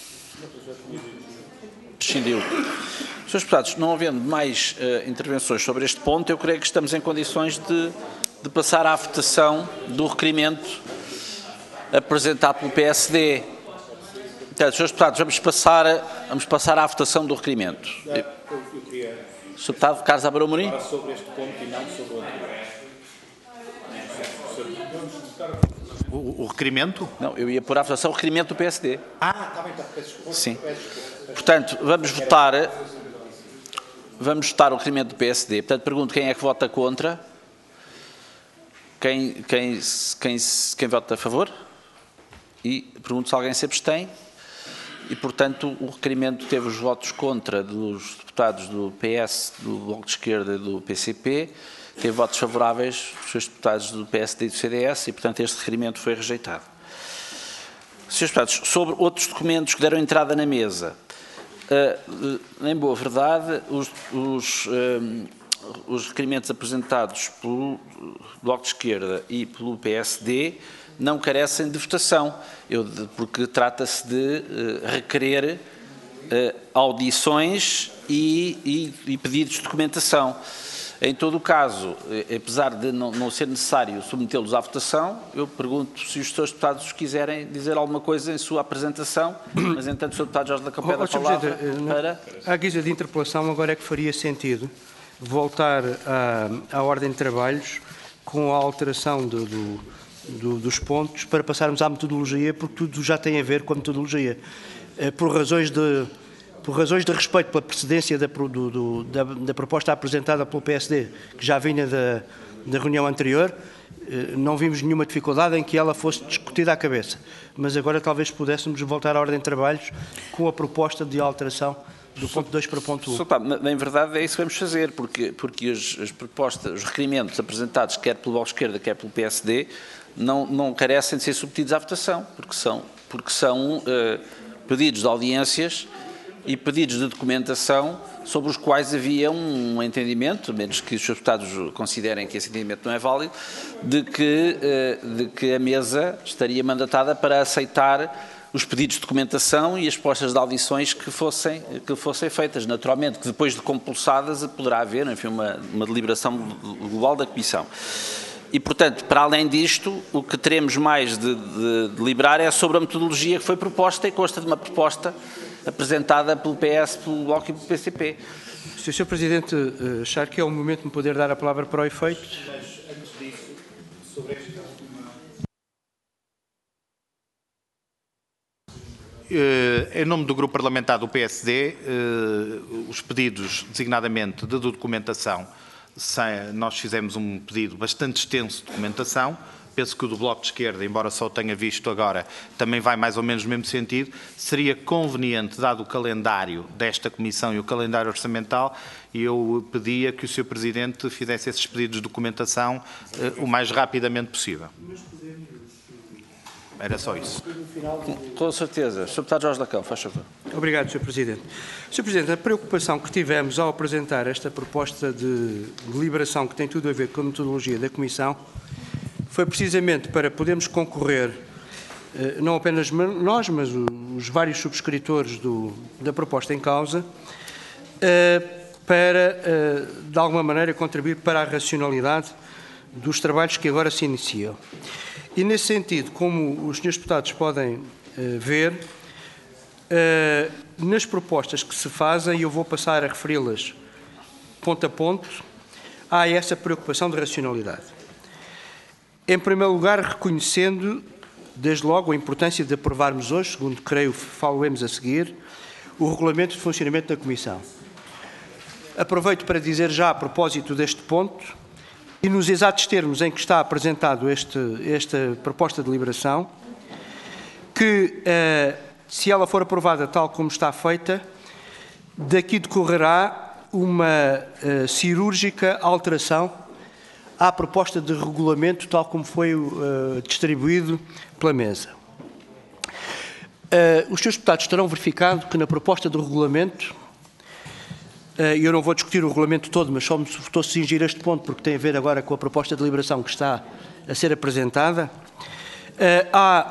Prescindiu. Senhores deputados, não havendo mais intervenções sobre este ponto, eu creio que estamos em condições de passar à votação do requerimento apresentado pelo PSD. Portanto, senhores deputados, vamos passar à votação do requerimento. Sr. Deputado Carlos Abreu Amorim. Sobre este ponto e não sobre o O requerimento? Não, eu ia pôr à votação o requerimento do PSD. Está bem, peço desculpa. Sim. Portanto, vamos votar o requerimento do PSD. Portanto, pergunto quem é que vota contra. Quem vota a favor? E pergunto se alguém se abstém. E, portanto, o requerimento teve os votos contra dos deputados do PS, do Bloco de Esquerda e do PCP. Teve votos favoráveis dos seus deputados do PSD e do CDS e, portanto, este requerimento foi rejeitado. Senhores deputados, sobre outros documentos que deram entrada na mesa. Em boa verdade, os requerimentos apresentados pelo Bloco de Esquerda e pelo PSD não carecem de votação, porque trata-se de requerer audições e pedidos de documentação. Em todo o caso, apesar de não ser necessário submetê-los à votação, eu pergunto se os senhores deputados quiserem dizer alguma coisa em sua apresentação, mas entanto o senhor deputado Jorge da Capela a palavra para... À guisa de interpelação, agora é que faria sentido voltar à ordem de trabalhos com a alteração dos pontos para passarmos à metodologia, porque tudo já tem a ver com a metodologia. Por razões de respeito pela precedência da proposta apresentada pelo PSD, que já vinha da reunião anterior, não vimos nenhuma dificuldade em que ela fosse discutida à cabeça. Mas agora talvez pudéssemos voltar à ordem de trabalhos com a proposta de alteração do ponto 2 para o ponto 1. Em verdade é isso que vamos fazer, porque as propostas, os requerimentos apresentados quer pelo Bloco de Esquerda, quer pelo PSD, não carecem de ser submetidos à votação, porque são pedidos de audiências e pedidos de documentação sobre os quais havia um entendimento, menos que os senhores deputados considerem que esse entendimento não é válido, de que a mesa estaria mandatada para aceitar os pedidos de documentação e as propostas de audições que fossem feitas. Naturalmente, que depois de compulsadas poderá haver, enfim, uma deliberação global da Comissão. E, portanto, para além disto, o que teremos mais de deliberar é sobre a metodologia que foi proposta e consta de uma proposta apresentada pelo PS, pelo Bloco e pelo PCP. Se o Sr. Presidente achar que é o momento de me poder dar a palavra para o efeito... Mas, antes disso, sobre esta última... Em nome do Grupo Parlamentar do PSD, os pedidos, designadamente, de documentação, nós fizemos um pedido bastante extenso de documentação. Penso que o do Bloco de Esquerda, embora só o tenha visto agora, também vai mais ou menos no mesmo sentido. Seria conveniente, dado o calendário desta Comissão e o calendário orçamental, e eu pedia que o Sr. Presidente fizesse esses pedidos de documentação o mais rapidamente possível. Era só isso. Com certeza. Sr. Deputado Jorge Lacão, faz favor. Obrigado, Sr. Presidente. Sr. Presidente, a preocupação que tivemos ao apresentar esta proposta de deliberação que tem tudo a ver com a metodologia da Comissão foi precisamente para podermos concorrer, não apenas nós, mas os vários subscritores da proposta em causa, para, de alguma maneira, contribuir para a racionalidade dos trabalhos que agora se iniciam. E, nesse sentido, como os senhores deputados podem ver, nas propostas que se fazem, e eu vou passar a referi-las ponto a ponto, há essa preocupação de racionalidade. Em primeiro lugar, reconhecendo, desde logo, a importância de aprovarmos hoje, segundo creio falaremos a seguir, o regulamento de funcionamento da Comissão. Aproveito para dizer já a propósito deste ponto, e nos exatos termos em que está apresentado esta proposta de deliberação, que, se ela for aprovada tal como está feita, daqui decorrerá uma cirúrgica alteração à proposta de regulamento, tal como foi distribuído pela mesa. Os senhores deputados terão verificado que na proposta de regulamento, e eu não vou discutir o regulamento todo, mas só me estou a cingir este ponto, porque tem a ver agora com a proposta de deliberação que está a ser apresentada, há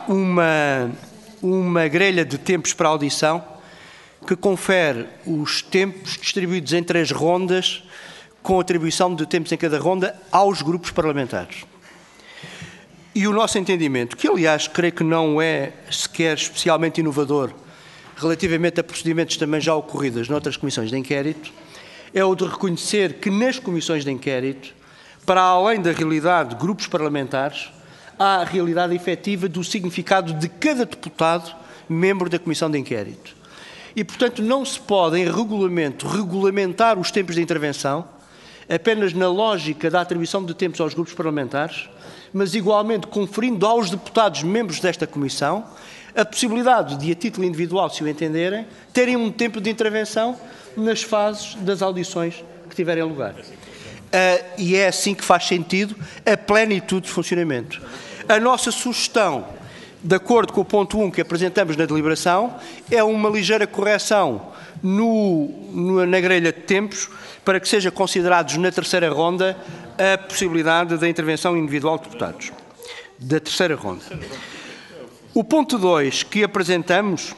uma grelha de tempos para audição que confere os tempos distribuídos em 3 rondas, com atribuição de tempos em cada ronda aos grupos parlamentares. E o nosso entendimento, que aliás creio que não é sequer especialmente inovador relativamente a procedimentos também já ocorridos noutras comissões de inquérito, é o de reconhecer que nas comissões de inquérito, para além da realidade de grupos parlamentares, há a realidade efetiva do significado de cada deputado membro da comissão de inquérito. E, portanto, não se pode, em regulamento, regulamentar os tempos de intervenção apenas na lógica da atribuição de tempos aos grupos parlamentares, mas igualmente conferindo aos deputados membros desta comissão a possibilidade de, a título individual, se o entenderem, terem um tempo de intervenção nas fases das audições que tiverem lugar. E é assim que faz sentido a plenitude de funcionamento. A nossa sugestão, de acordo com o ponto 1 que apresentamos na deliberação, é uma ligeira correção na grelha de tempos, para que seja considerados na terceira ronda a possibilidade da intervenção individual de deputados. Da terceira ronda. O ponto 2 que apresentamos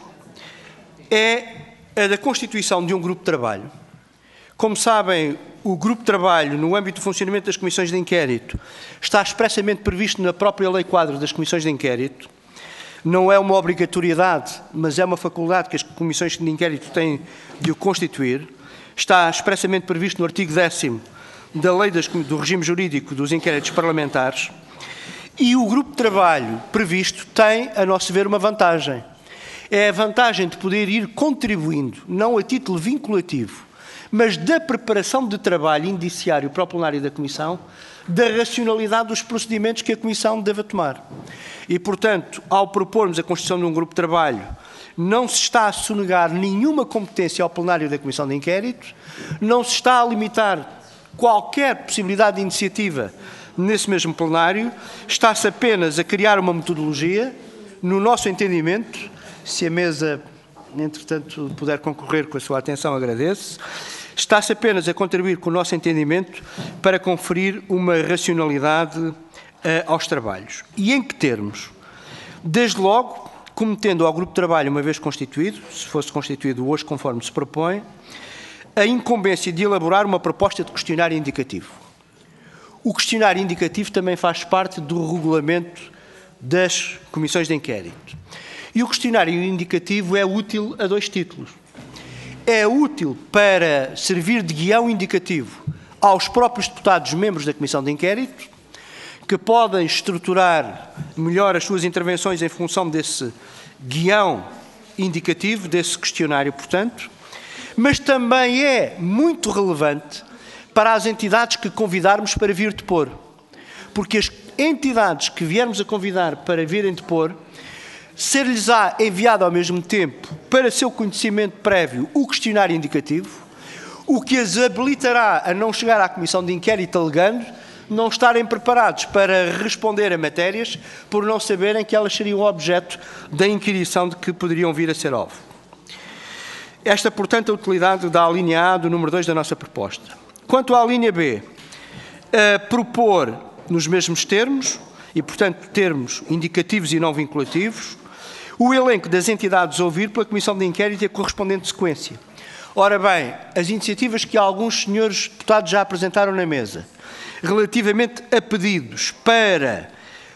é a da constituição de um grupo de trabalho. Como sabem, o grupo de trabalho, no âmbito do funcionamento das comissões de inquérito, está expressamente previsto na própria lei quadro das comissões de inquérito. Não é uma obrigatoriedade, mas é uma faculdade que as comissões de inquérito têm de o constituir. Está expressamente previsto no artigo 10º da Lei do Regime Jurídico dos Inquéritos Parlamentares, e o grupo de trabalho previsto tem, a nosso ver, uma vantagem. É a vantagem de poder ir contribuindo, não a título vinculativo, mas da preparação de trabalho indiciário para o plenário da Comissão, da racionalidade dos procedimentos que a Comissão deve tomar. E, portanto, ao propormos a constituição de um grupo de trabalho, não se está a sonegar nenhuma competência ao plenário da Comissão de Inquérito, não se está a limitar qualquer possibilidade de iniciativa nesse mesmo plenário, está-se apenas a criar uma metodologia, no nosso entendimento, se a mesa, entretanto, puder concorrer com a sua atenção, agradeço, está-se apenas a contribuir com o nosso entendimento para conferir uma racionalidade aos trabalhos. E em que termos? Desde logo, cometendo ao grupo de trabalho, uma vez constituído, se fosse constituído hoje conforme se propõe, a incumbência de elaborar uma proposta de questionário indicativo. O questionário indicativo também faz parte do regulamento das comissões de inquérito. E o questionário indicativo é útil a 2 títulos. É útil para servir de guião indicativo aos próprios deputados membros da comissão de inquérito, que podem estruturar melhor as suas intervenções em função desse guião indicativo, desse questionário, portanto, mas também é muito relevante para as entidades que convidarmos para vir depor. Porque as entidades que viermos a convidar para virem depor, ser-lhes-á enviado ao mesmo tempo, para seu conhecimento prévio, o questionário indicativo, o que as habilitará a não chegar à comissão de inquérito alegando não estarem preparados para responder a matérias por não saberem que elas seriam objeto da inquirição de que poderiam vir a ser alvo. Esta, portanto, a utilidade da alínea A do número 2 da nossa proposta. Quanto à linha B, propor nos mesmos termos, e, portanto, termos indicativos e não vinculativos, o elenco das entidades a ouvir pela Comissão de Inquérito e a correspondente sequência. Ora bem, as iniciativas que alguns senhores deputados já apresentaram na mesa, relativamente a pedidos para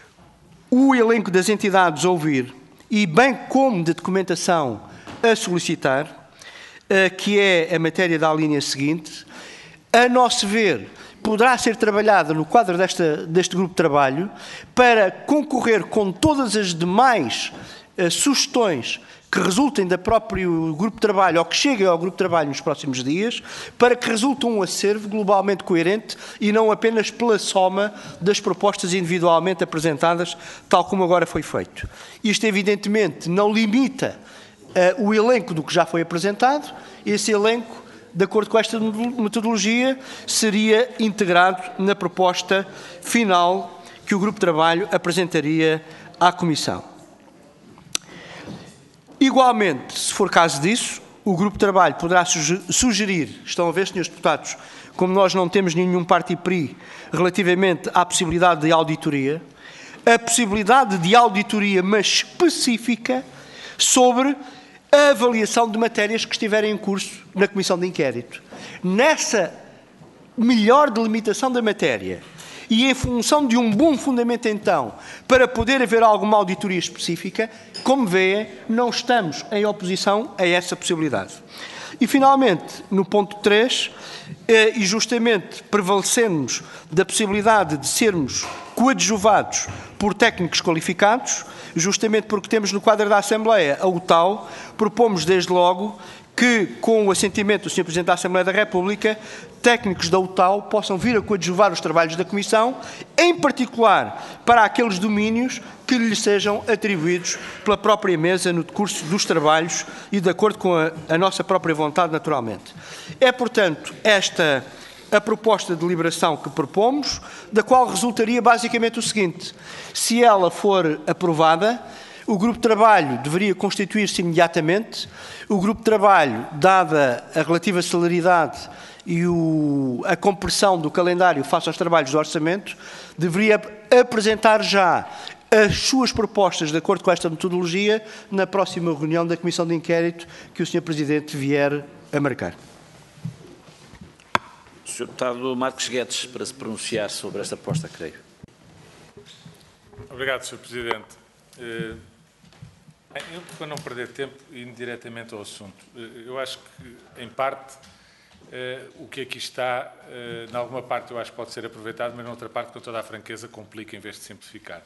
o elenco das entidades a ouvir, e bem como de documentação a solicitar, que é a matéria da linha seguinte, a nosso ver, poderá ser trabalhada no quadro deste grupo de trabalho para concorrer com todas as demais sugestões que resultem do próprio grupo de trabalho ou que cheguem ao grupo de trabalho nos próximos dias, para que resulte um acervo globalmente coerente e não apenas pela soma das propostas individualmente apresentadas, tal como agora foi feito. Isto, evidentemente, não limita o elenco do que já foi apresentado. Esse elenco, de acordo com esta metodologia, seria integrado na proposta final que o grupo de trabalho apresentaria à Comissão. Igualmente, se for caso disso, o grupo de trabalho poderá sugerir, estão a ver, senhores deputados, como nós não temos nenhum parti-pris relativamente à possibilidade de auditoria, a possibilidade de auditoria, mas específica, sobre a avaliação de matérias que estiverem em curso na Comissão de Inquérito. Nessa melhor delimitação da matéria e em função de um bom fundamento, então, para poder haver alguma auditoria específica, como vêem, não estamos em oposição a essa possibilidade. E, finalmente, no ponto 3, e justamente prevalecemos da possibilidade de sermos coadjuvados por técnicos qualificados, justamente porque temos no quadro da Assembleia a UTAU, propomos desde logo que, com o assentimento do Sr. Presidente da Assembleia da República, técnicos da UTAU possam vir a coadjuvar os trabalhos da Comissão, em particular para aqueles domínios que lhes sejam atribuídos pela própria mesa no decurso dos trabalhos e de acordo com a nossa própria vontade, naturalmente. É, portanto, esta a proposta de deliberação que propomos, da qual resultaria basicamente o seguinte: se ela for aprovada, o grupo de trabalho deveria constituir-se imediatamente. O grupo de trabalho, dada a relativa celeridade e a compressão do calendário face aos trabalhos do orçamento, deveria apresentar já as suas propostas de acordo com esta metodologia na próxima reunião da Comissão de Inquérito que o Sr. Presidente vier a marcar. Sr. Deputado Marcos Guedes, para se pronunciar sobre esta proposta, creio. Obrigado, Sr. Presidente. Eu, para não perder tempo, indo diretamente ao assunto, eu acho que, em parte, o que aqui está, em alguma parte eu acho que pode ser aproveitado, mas noutra parte, com toda a franqueza, complica em vez de simplificar.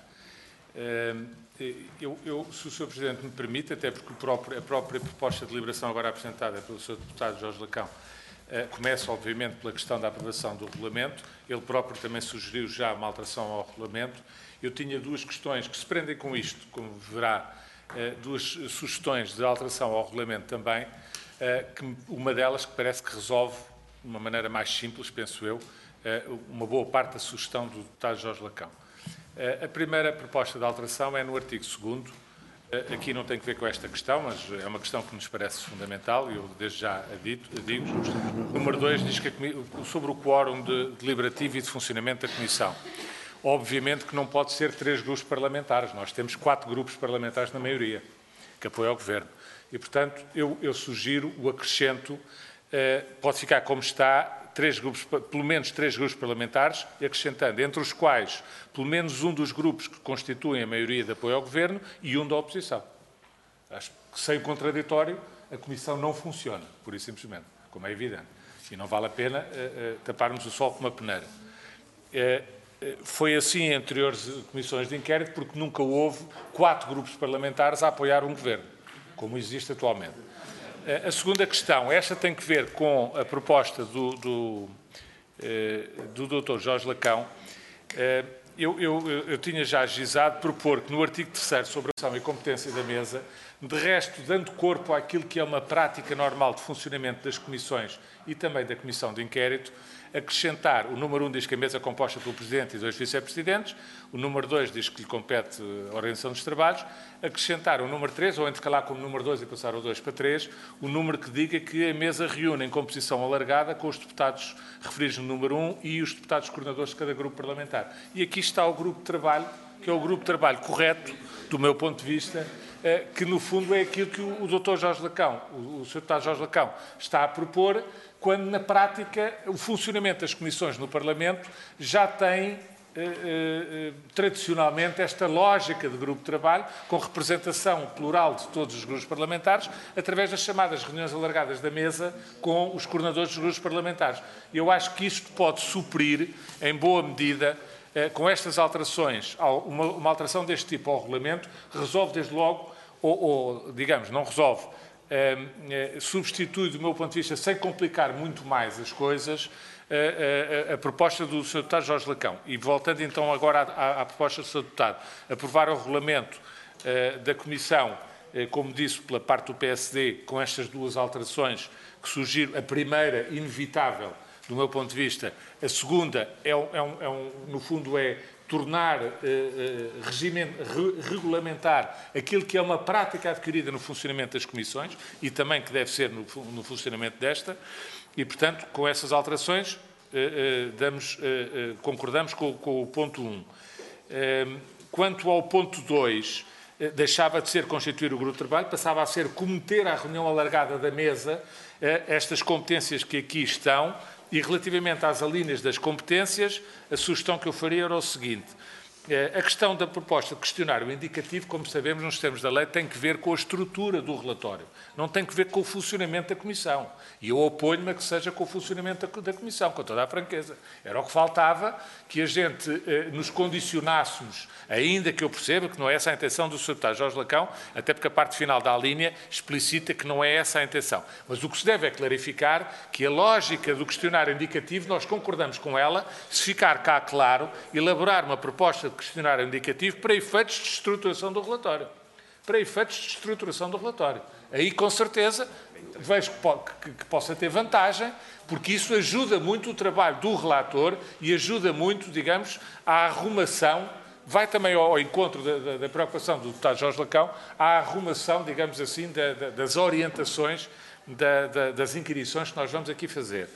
Se o Sr. Presidente me permite, até porque a própria proposta de deliberação agora apresentada pelo Sr. Deputado Jorge Lacão começa, obviamente, pela questão da aprovação do regulamento. Ele próprio também sugeriu já uma alteração ao regulamento. Eu tinha duas questões que se prendem com isto, como verá, duas sugestões de alteração ao regulamento também, uma delas que parece que resolve, de uma maneira mais simples, penso eu, uma boa parte da sugestão do deputado Jorge Lacão. A primeira proposta de alteração é no artigo 2º. Aqui não tem que ver com esta questão, mas é uma questão que nos parece fundamental, e eu desde já a digo. Número 2 diz que sobre o quórum deliberativo e de funcionamento da Comissão. Obviamente que não pode ser 3 grupos parlamentares, nós temos 4 grupos parlamentares na maioria, que apoiam o Governo. E, portanto, eu sugiro o acrescento, pode ficar como está, pelo menos 3 grupos parlamentares, acrescentando, entre os quais pelo menos um dos grupos que constituem a maioria de apoio ao Governo e um da oposição. Acho que, sem o contraditório, a Comissão não funciona, pura e simplesmente, como é evidente. E não vale a pena taparmos o sol com uma peneira. Foi assim em anteriores comissões de inquérito, porque nunca houve 4 grupos parlamentares a apoiar um Governo, como existe atualmente. A segunda questão, esta tem que ver com a proposta do Dr. Jorge Lacão. Eu tinha já agisado propor que no artigo 3º sobre a ação e competência da mesa, de resto, dando corpo àquilo que é uma prática normal de funcionamento das comissões e também da comissão de inquérito, acrescentar, o número 1 diz que a mesa é composta pelo Presidente e 2 vice-presidentes, o número 2 diz que lhe compete a organização dos trabalhos, acrescentar o número 3, ou intercalar como número 2 e passar o 2 para 3, o número que diga que a mesa reúne em composição alargada com os deputados referidos no número 1 e os deputados coordenadores de cada grupo parlamentar. E aqui está o grupo de trabalho, que é o grupo de trabalho correto, do meu ponto de vista, que no fundo é aquilo que o Dr. Jorge Lacão, o Sr. Deputado Jorge Lacão, está a propor, quando na prática o funcionamento das comissões no Parlamento já tem tradicionalmente esta lógica de grupo de trabalho, com representação plural de todos os grupos parlamentares, através das chamadas reuniões alargadas da mesa com os coordenadores dos grupos parlamentares. Eu acho que isto pode suprir, em boa medida, com estas alterações, uma alteração deste tipo ao regulamento, resolve desde logo, ou digamos, não resolve, substitui, do meu ponto de vista, sem complicar muito mais as coisas, a proposta do Sr. Deputado Jorge Lacão. E voltando então agora à proposta do Sr. Deputado, aprovar o regulamento da Comissão, como disse, pela parte do PSD, com estas 2 alterações que surgiram, a primeira, inevitável, do meu ponto de vista, a segunda, no fundo, é tornar, regulamentar aquilo que é uma prática adquirida no funcionamento das comissões e também que deve ser no funcionamento desta, e, portanto, com essas alterações, concordamos com o ponto 1. Quanto ao ponto 2, deixava de ser constituir o grupo de trabalho, passava a ser cometer à reunião alargada da mesa estas competências que aqui estão. E relativamente às alíneas das competências, a sugestão que eu faria era o seguinte: a questão da proposta de questionário indicativo, como sabemos, nos termos da lei, tem que ver com a estrutura do relatório, não tem que ver com o funcionamento da Comissão. E eu oponho-me a que seja com o funcionamento da Comissão, com toda a franqueza. Era o que faltava, que a gente nos condicionássemos, ainda que eu perceba que não é essa a intenção do Sr. Deputado Jorge Lacão, até porque a parte final da linha explicita que não é essa a intenção. Mas o que se deve é clarificar que a lógica do questionário indicativo, nós concordamos com ela, se ficar cá claro, elaborar uma proposta de questionário indicativo para efeitos de estruturação do relatório. Para efeitos de estruturação do relatório. Aí, com certeza, vejo que possa ter vantagem, porque isso ajuda muito o trabalho do relator e ajuda muito, digamos, à arrumação, vai também ao encontro da preocupação do deputado Jorge Lacão, à arrumação, digamos assim, das orientações das inquirições que nós vamos aqui fazer.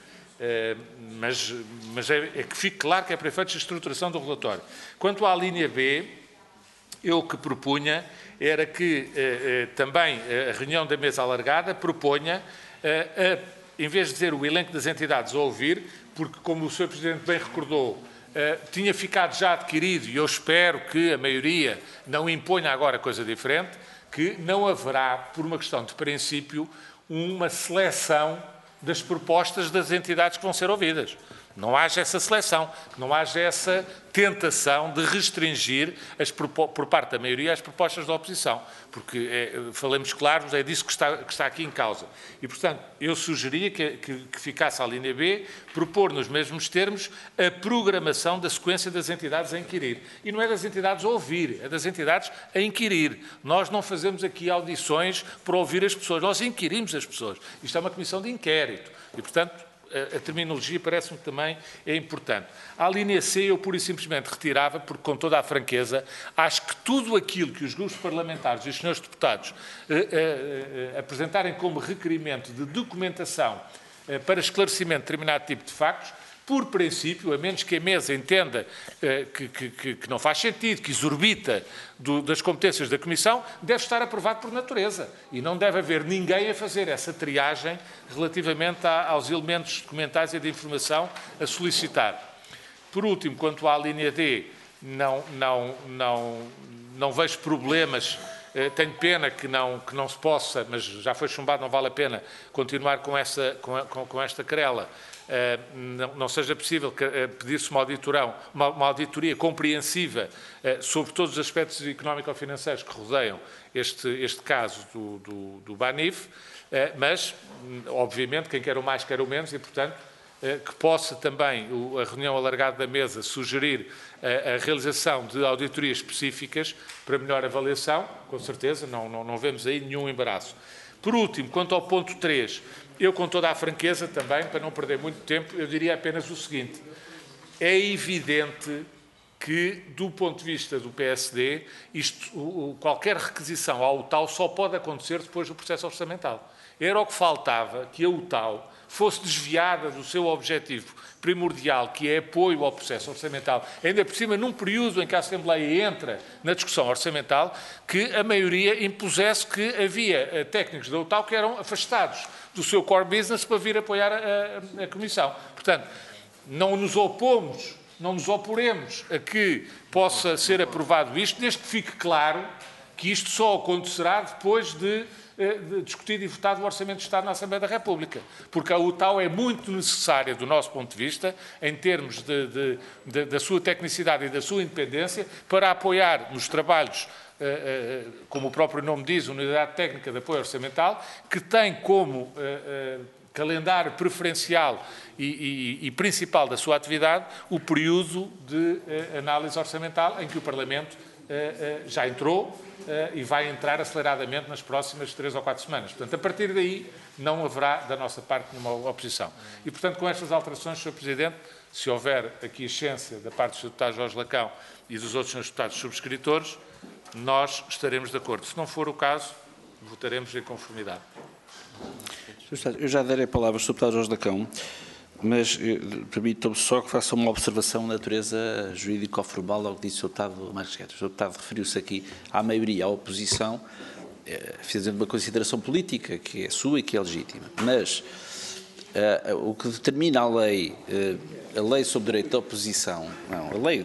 Mas é que fique claro que é para efeitos de estruturação do relatório. Quanto à linha B, eu o que propunha era que também a reunião da mesa alargada proponha, em vez de dizer o elenco das entidades a ouvir, porque, como o Sr. Presidente bem recordou, tinha ficado já adquirido, e eu espero que a maioria não imponha agora coisa diferente, que não haverá, por uma questão de princípio, uma seleção das propostas das entidades que vão ser ouvidas. Não haja essa seleção, não haja essa tentação de restringir por parte da maioria as propostas da oposição, porque, falemos claros, é disso que está aqui em causa. E, portanto, eu sugeria que ficasse a linha B, propor nos mesmos termos a programação da sequência das entidades a inquirir. E não é das entidades a ouvir, é das entidades a inquirir. Nós não fazemos aqui audições para ouvir as pessoas, nós inquirimos as pessoas. Isto é uma comissão de inquérito e, portanto, a terminologia parece-me que também é importante. A linha C eu pura e simplesmente retirava, porque, com toda a franqueza, acho que tudo aquilo que os grupos parlamentares e os senhores deputados apresentarem como requerimento de documentação para esclarecimento de determinado tipo de factos, por princípio, a menos que a mesa entenda que não faz sentido, que exorbita das competências da Comissão, deve estar aprovado por natureza. E não deve haver ninguém a fazer essa triagem relativamente aos elementos documentais e de informação a solicitar. Por último, quanto à linha D, não vejo problemas. Tenho pena que não se possa, mas já foi chumbado, não vale a pena continuar com esta querela. Não seja possível pedir-se uma auditoria compreensiva sobre todos os aspectos económico-financeiros que rodeiam este caso do Banif, mas, obviamente, quem quer o mais quer o menos e, portanto, que possa também a reunião alargada da mesa sugerir a realização de auditorias específicas para melhor avaliação, com certeza, não vemos aí nenhum embaraço. Por último, quanto ao ponto 3, eu com toda a franqueza também, para não perder muito tempo, eu diria apenas o seguinte: é evidente que, do ponto de vista do PSD, qualquer requisição à UTAU só pode acontecer depois do processo orçamental. Era o que faltava, que a UTAU fosse desviada do seu objetivo primordial, que é apoio ao processo orçamental, ainda por cima num período em que a Assembleia entra na discussão orçamental, que a maioria impusesse que havia técnicos da UTAU que eram afastados do seu core business para vir apoiar a Comissão. Portanto, não nos oporemos a que possa ser aprovado isto, desde que fique claro que isto só acontecerá depois de discutido e votado o Orçamento de Estado na Assembleia da República, porque a UTAU é muito necessária, do nosso ponto de vista, em termos da sua tecnicidade e da sua independência, para apoiar nos trabalhos, como o próprio nome diz, Unidade Técnica de Apoio Orçamental, que tem como calendário preferencial e principal da sua atividade o período de análise orçamental em que o Parlamento já entrou e vai entrar aceleradamente nas próximas 3 ou 4 semanas. Portanto, a partir daí não haverá da nossa parte nenhuma oposição. E, portanto, com estas alterações, Sr. Presidente, se houver aqui exigência da parte do Sr. Deputado Jorge Lacão e dos outros Srs. Deputados subscritores, nós estaremos de acordo. Se não for o caso, votaremos em conformidade. Eu já darei a palavra ao Sr. Deputado Jorge Lacão, mas permita-me só que faça uma observação de natureza jurídico-formal ao que disse o Sr. Deputado Marques Guedes. O Sr. Deputado referiu-se aqui à maioria, à oposição, fazendo uma consideração política, que é sua e que é legítima. Mas o que determina a lei sobre o direito da oposição, não, a lei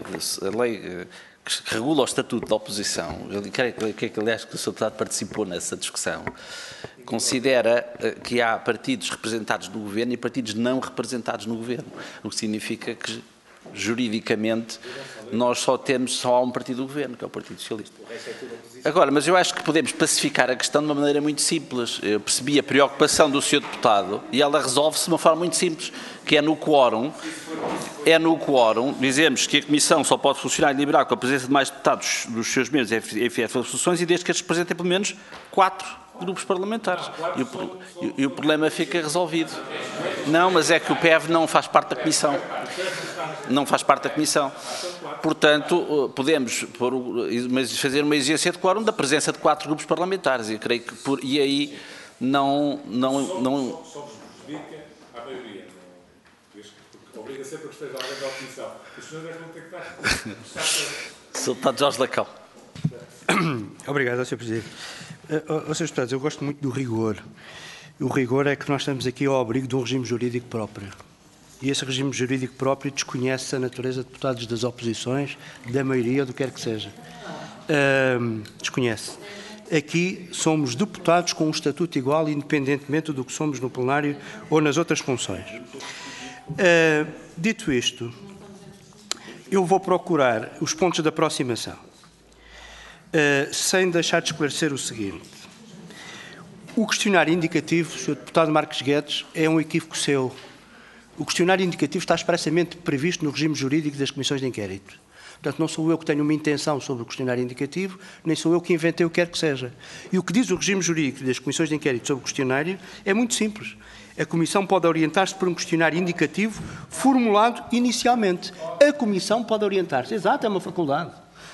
que regula o Estatuto da Oposição, eu creio que aliás que o Sr. Deputado participou nessa discussão, considera que há partidos representados no Governo e partidos não representados no Governo, o que significa que, juridicamente, só há um partido do Governo, que é o Partido Socialista. Agora, mas eu acho que podemos pacificar a questão de uma maneira muito simples. Eu percebi a preocupação do Sr. Deputado e ela resolve-se de uma forma muito simples, que é no quórum. Dizemos que a Comissão só pode funcionar e deliberar com a presença de mais deputados dos seus membros em efetivas funções e desde que eles representem pelo menos 4 grupos parlamentares. E o problema fica resolvido. Não, mas é que o PEV não faz parte da Comissão. Não faz parte da Comissão. Portanto, podemos fazer uma exigência de quórum da presença de 4 grupos parlamentares. E creio que e aí não Só prejudica a maioria. Obriga sempre a que esteja alguém da oposição. Os senhores vão ter que estar. Sr. Deputado Jorge Lacão. Obrigado, Sr. Presidente. Srs. Deputados, eu gosto muito do rigor. O rigor é que nós estamos aqui ao abrigo de um regime jurídico próprio. E esse regime jurídico próprio desconhece a natureza de deputados das oposições, da maioria, do que quer que seja. Desconhece. Aqui somos deputados com um estatuto igual, independentemente do que somos no plenário ou nas outras funções. Dito isto, eu vou procurar os pontos de aproximação, sem deixar de esclarecer o seguinte. O questionário indicativo, Sr. Deputado Marques Guedes, é um equívoco seu. O questionário indicativo está expressamente previsto no regime jurídico das comissões de inquérito. Portanto, não sou eu que tenho uma intenção sobre o questionário indicativo, nem sou eu que inventei o que quer que seja. E o que diz o regime jurídico das comissões de inquérito sobre o questionário é muito simples. A Comissão pode orientar-se por um questionário indicativo formulado inicialmente. A Comissão pode orientar-se. Exato, é uma faculdade.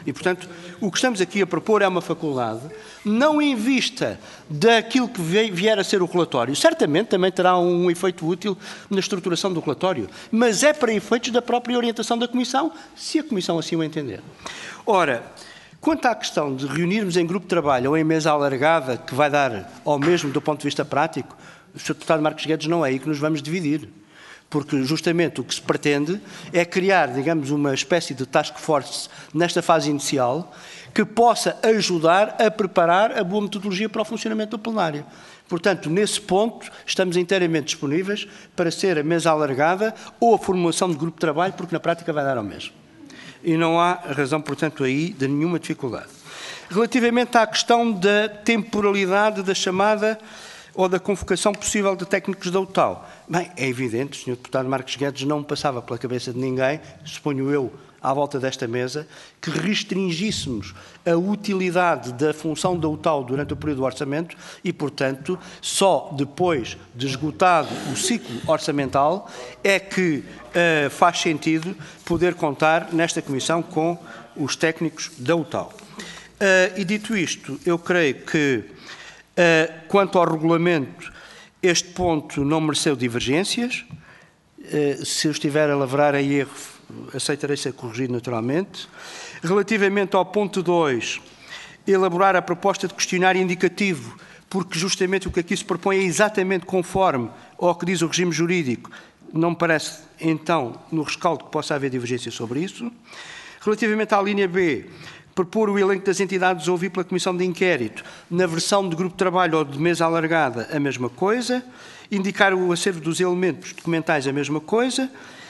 E, portanto, o que estamos aqui a propor é uma faculdade, não em vista daquilo que vier a ser o relatório. Certamente também terá um efeito útil na estruturação do relatório, mas é para efeitos da própria orientação da Comissão, se a Comissão assim o entender. Ora, quanto à questão de reunirmos em grupo de trabalho ou em mesa alargada, que vai dar ao mesmo do ponto de vista prático, o Sr. Deputado Marcos Guedes, não é aí que nos vamos dividir. Porque justamente o que se pretende é criar, digamos, uma espécie de task force nesta fase inicial que possa ajudar a preparar a boa metodologia para o funcionamento do plenário. Portanto, nesse ponto, estamos inteiramente disponíveis para ser a mesa alargada ou a formulação de grupo de trabalho, porque na prática vai dar ao mesmo. E não há razão, portanto, aí de nenhuma dificuldade. Relativamente à questão da temporalidade da chamada ou da convocação possível de técnicos da UTAU. Bem, é evidente, o Sr. Deputado Marcos Guedes não passava pela cabeça de ninguém, suponho eu, à volta desta mesa, que restringíssemos a utilidade da função da UTAU durante o período do orçamento e, portanto, só depois de esgotado o ciclo orçamental é que faz sentido poder contar nesta Comissão com os técnicos da UTAU. E dito isto, eu creio que quanto ao regulamento, este ponto não mereceu divergências. Se eu estiver a lavrar em erro, aceitarei ser corrigido naturalmente. Relativamente ao ponto 2, elaborar a proposta de questionário indicativo, porque justamente o que aqui se propõe é exatamente conforme ao que diz o regime jurídico, não me parece, então, no rescaldo que possa haver divergência sobre isso. Relativamente à linha B, propor o elenco das entidades a ouvir pela Comissão de Inquérito, na versão de grupo de trabalho ou de mesa alargada, a mesma coisa. Indicar o acervo dos elementos documentais, a mesma coisa.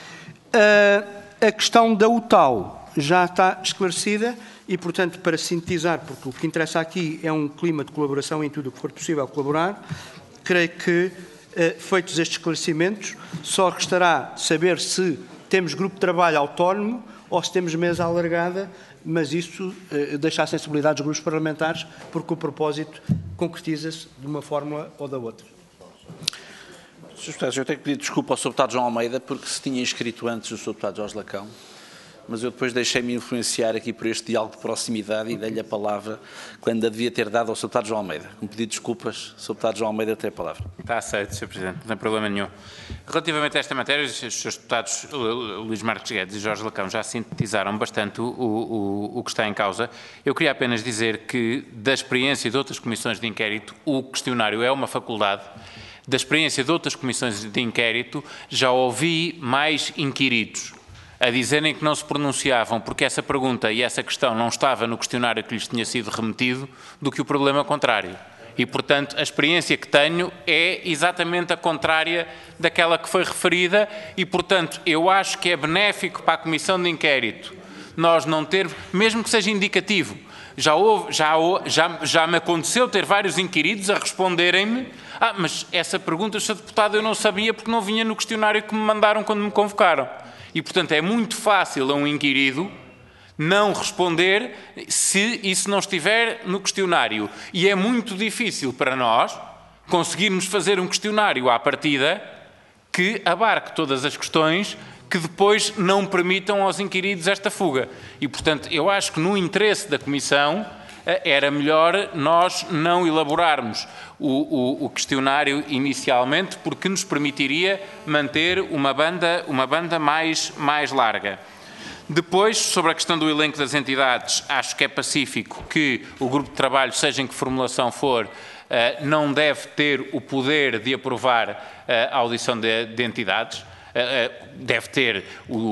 A questão da UTAU já está esclarecida e, portanto, para sintetizar, porque o que interessa aqui é um clima de colaboração em tudo o que for possível colaborar, creio que, feitos estes esclarecimentos, só restará saber se temos grupo de trabalho autónomo ou se temos mesa alargada, mas isso deixa a sensibilidade dos grupos parlamentares, porque o propósito concretiza-se de uma forma ou da outra. Sr. Deputado, eu tenho que pedir desculpa ao Sr. Deputado João Almeida, porque se tinha inscrito antes o Sr. Deputado Jorge Lacão, mas eu depois deixei-me influenciar aqui por este diálogo de proximidade e dei-lhe a palavra quando a devia ter dado ao Sr. Deputado João Almeida. Com pedido de desculpas, Sr. Deputado João Almeida tem a palavra. Está aceito, Sr. Presidente, não tem problema nenhum. Relativamente a esta matéria, os Srs. Deputados Luís Marcos Guedes e Jorge Lacão já sintetizaram bastante o que está em causa. Eu queria apenas dizer que, da experiência de outras comissões de inquérito, o questionário é uma faculdade. Da experiência de outras comissões de inquérito, já ouvi mais inquiridos a dizerem que não se pronunciavam porque essa pergunta e essa questão não estava no questionário que lhes tinha sido remetido, do que o problema contrário. E, portanto, a experiência que tenho é exatamente a contrária daquela que foi referida e, portanto, eu acho que é benéfico para a Comissão de Inquérito nós não termos, mesmo que seja indicativo. Já me aconteceu ter vários inquiridos a responderem-me: mas essa pergunta, Sr. Deputado, eu não sabia porque não vinha no questionário que me mandaram quando me convocaram. E, portanto, é muito fácil a um inquirido não responder se isso não estiver no questionário. E é muito difícil para nós conseguirmos fazer um questionário à partida que abarque todas as questões que depois não permitam aos inquiridos esta fuga. E, portanto, eu acho que no interesse da Comissão era melhor nós não elaborarmos o questionário inicialmente, porque nos permitiria manter uma banda mais larga. Depois, sobre a questão do elenco das entidades, acho que é pacífico que o grupo de trabalho, seja em que formulação for, não deve ter o poder de aprovar a audição de entidades. Deve ter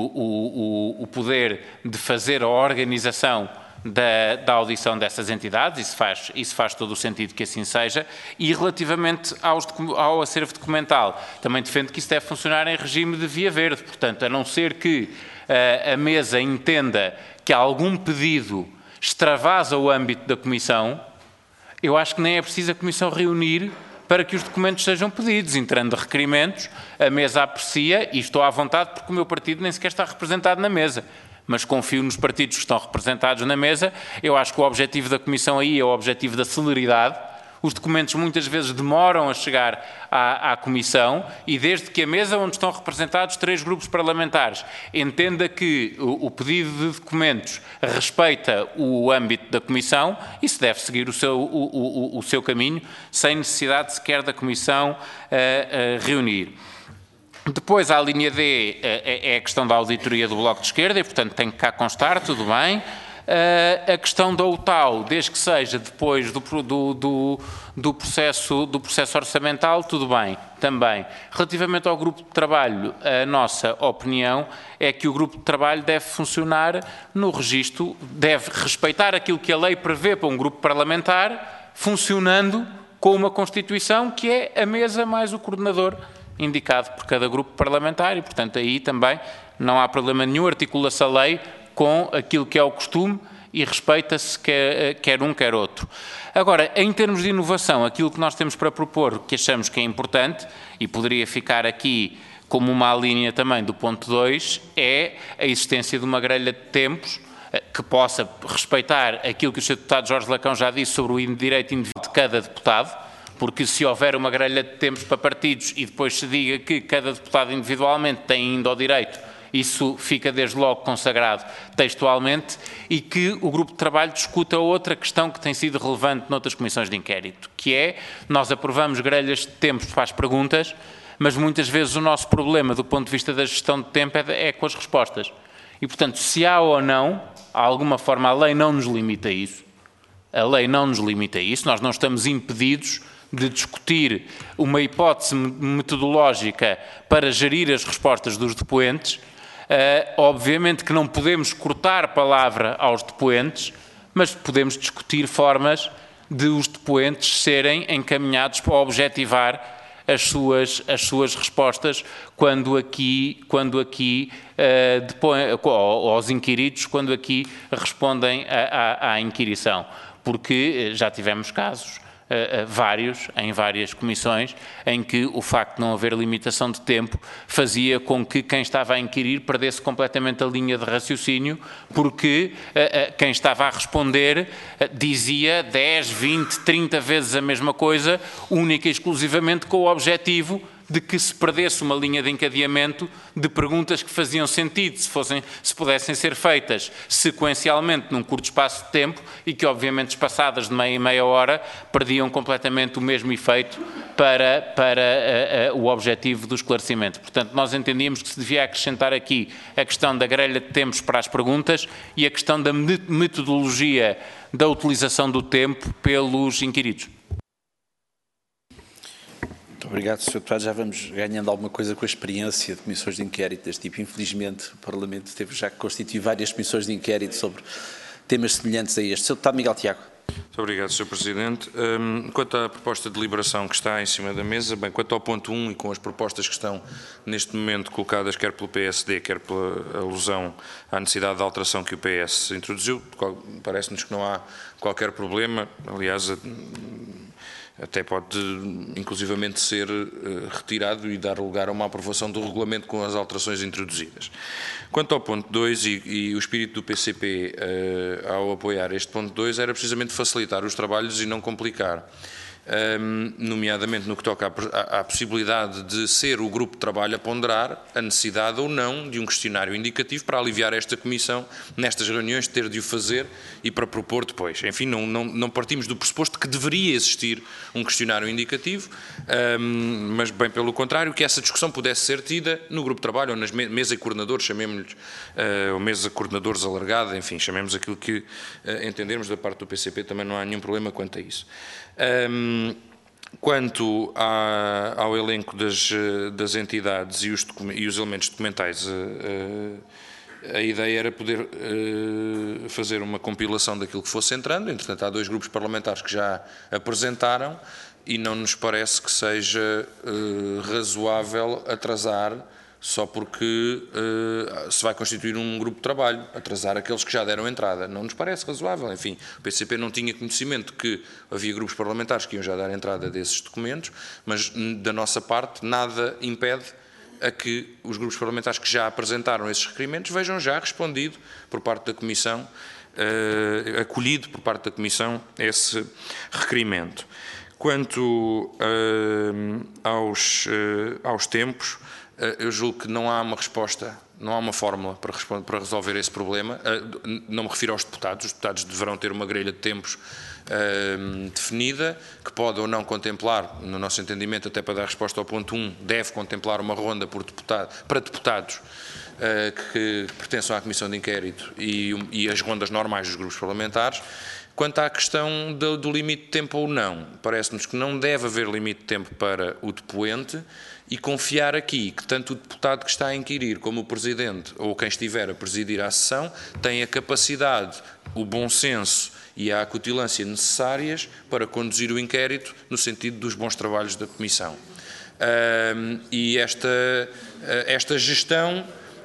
o poder de fazer a organização da audição dessas entidades, isso faz todo o sentido que assim seja, e relativamente ao acervo documental, também defendo que isso deve funcionar em regime de via verde, portanto, a não ser que a mesa entenda que algum pedido extravasa o âmbito da Comissão, eu acho que nem é preciso a Comissão reunir para que os documentos sejam pedidos. Entrando requerimentos, a mesa aprecia, e estou à vontade porque o meu partido nem sequer está representado na mesa, mas confio nos partidos que estão representados na mesa. Eu acho que o objetivo da Comissão aí é o objetivo da celeridade, os documentos muitas vezes demoram a chegar à Comissão e desde que a mesa onde estão representados 3 grupos parlamentares entenda que o pedido de documentos respeita o âmbito da Comissão, isso deve seguir o seu caminho, sem necessidade sequer da Comissão reunir. Depois, a linha D é a questão da auditoria do Bloco de Esquerda e, portanto, tem que cá constar, tudo bem. A questão da UTAU, desde que seja depois do processo orçamental, tudo bem, também. Relativamente ao grupo de trabalho, a nossa opinião é que o grupo de trabalho deve funcionar no registro, deve respeitar aquilo que a lei prevê para um grupo parlamentar, funcionando com uma Constituição que é a mesa mais o coordenador indicado por cada grupo parlamentar e, portanto, aí também não há problema nenhum, articula-se a lei com aquilo que é o costume e respeita-se quer um, quer outro. Agora, em termos de inovação, aquilo que nós temos para propor, que achamos que é importante, e poderia ficar aqui como uma linha também do ponto 2, é a existência de uma grelha de tempos que possa respeitar aquilo que o Sr. Deputado Jorge Lacão já disse sobre o direito individual de cada deputado, porque se houver uma grelha de tempos para partidos e depois se diga que cada deputado individualmente tem ainda o direito, isso fica desde logo consagrado textualmente, e que o grupo de trabalho discuta outra questão que tem sido relevante noutras comissões de inquérito, que é, nós aprovamos grelhas de tempos para as perguntas, mas muitas vezes o nosso problema do ponto de vista da gestão de tempo é com as respostas. E, portanto, se há ou não, de alguma forma a lei não nos limita a isso. A lei não nos limita a isso, nós não estamos impedidos de discutir uma hipótese metodológica para gerir as respostas dos depoentes. Obviamente que não podemos cortar palavra aos depoentes, mas podemos discutir formas de os depoentes serem encaminhados para objetivar as suas respostas quando aqui aos inquiridos, quando aqui respondem à inquirição. Porque já tivemos casos em várias comissões, em que o facto de não haver limitação de tempo fazia com que quem estava a inquirir perdesse completamente a linha de raciocínio, porque quem estava a responder dizia 10, 20, 30 vezes a mesma coisa, única e exclusivamente com o objetivo de que se perdesse uma linha de encadeamento de perguntas que faziam sentido, se pudessem ser feitas sequencialmente num curto espaço de tempo e que, obviamente, espaçadas de meia hora, perdiam completamente o mesmo efeito para o objetivo do esclarecimento. Portanto, nós entendíamos que se devia acrescentar aqui a questão da grelha de tempos para as perguntas e a questão da metodologia da utilização do tempo pelos inquiridos. Obrigado, Sr. Deputado. Já vamos ganhando alguma coisa com a experiência de comissões de inquérito deste tipo. Infelizmente, o Parlamento teve já que constituir várias comissões de inquérito sobre temas semelhantes a este. Sr. Deputado Miguel Tiago. Muito obrigado, Sr. Presidente. Quanto à proposta de deliberação que está em cima da mesa, bem, quanto ao ponto 1 e com as propostas que estão neste momento colocadas quer pelo PSD, quer pela alusão à necessidade de alteração que o PS introduziu, parece-nos que não há qualquer problema. Aliás, até pode inclusivamente ser retirado e dar lugar a uma aprovação do regulamento com as alterações introduzidas. Quanto ao ponto 2 e o espírito do PCP ao apoiar este ponto 2 era precisamente facilitar os trabalhos e não complicar. Nomeadamente no que toca à possibilidade de ser o grupo de trabalho a ponderar a necessidade ou não de um questionário indicativo para aliviar esta Comissão nestas reuniões, ter de o fazer e para propor depois. Enfim, não partimos do pressuposto que deveria existir um questionário indicativo, mas bem pelo contrário, que essa discussão pudesse ser tida no grupo de trabalho ou nas mesa de coordenadores, chamemos-lhes, ou mesa de coordenadores alargada, enfim, chamemos aquilo que entendermos da parte do PCP, também não há nenhum problema quanto a isso. Quanto ao elenco das entidades e os elementos documentais, a ideia era poder fazer uma compilação daquilo que fosse entrando. Entretanto, há 2 grupos parlamentares que já apresentaram e não nos parece que seja razoável atrasar só porque se vai constituir um grupo de trabalho, atrasar aqueles que já deram entrada. Não nos parece razoável. Enfim, o PCP não tinha conhecimento que havia grupos parlamentares que iam já dar entrada desses documentos, mas da nossa parte nada impede a que os grupos parlamentares que já apresentaram esses requerimentos vejam já respondido por parte da Comissão, acolhido por parte da Comissão esse requerimento. Quanto aos tempos, eu julgo que não há uma resposta, não há uma fórmula para resolver esse problema. Não me refiro aos deputados. Os deputados deverão ter uma grelha de tempos definida, que pode ou não contemplar, no nosso entendimento, até para dar resposta ao ponto 1, deve contemplar uma ronda para deputados que pertençam à Comissão de Inquérito e as rondas normais dos grupos parlamentares. Quanto à questão do limite de tempo ou não, parece-nos que não deve haver limite de tempo para o depoente e confiar aqui que tanto o deputado que está a inquirir como o Presidente ou quem estiver a presidir a sessão tem a capacidade, o bom senso e a acutilância necessárias para conduzir o inquérito no sentido dos bons trabalhos da Comissão. E esta gestão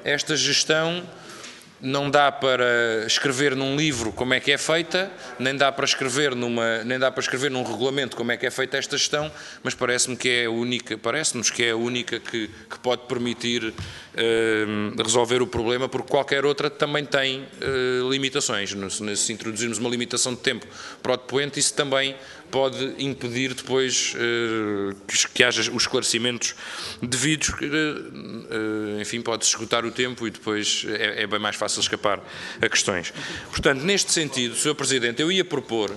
não dá para escrever num livro como é que é feita, nem dá para escrever num regulamento como é que é feita esta gestão, mas parece-nos que é a única que pode permitir resolver o problema, porque qualquer outra também tem limitações. Se introduzirmos uma limitação de tempo para o depoente, isso também pode impedir depois que haja os esclarecimentos devidos, enfim, pode-se esgotar o tempo e depois é bem mais fácil escapar a questões. Portanto, neste sentido, Sr. Presidente, eu ia propor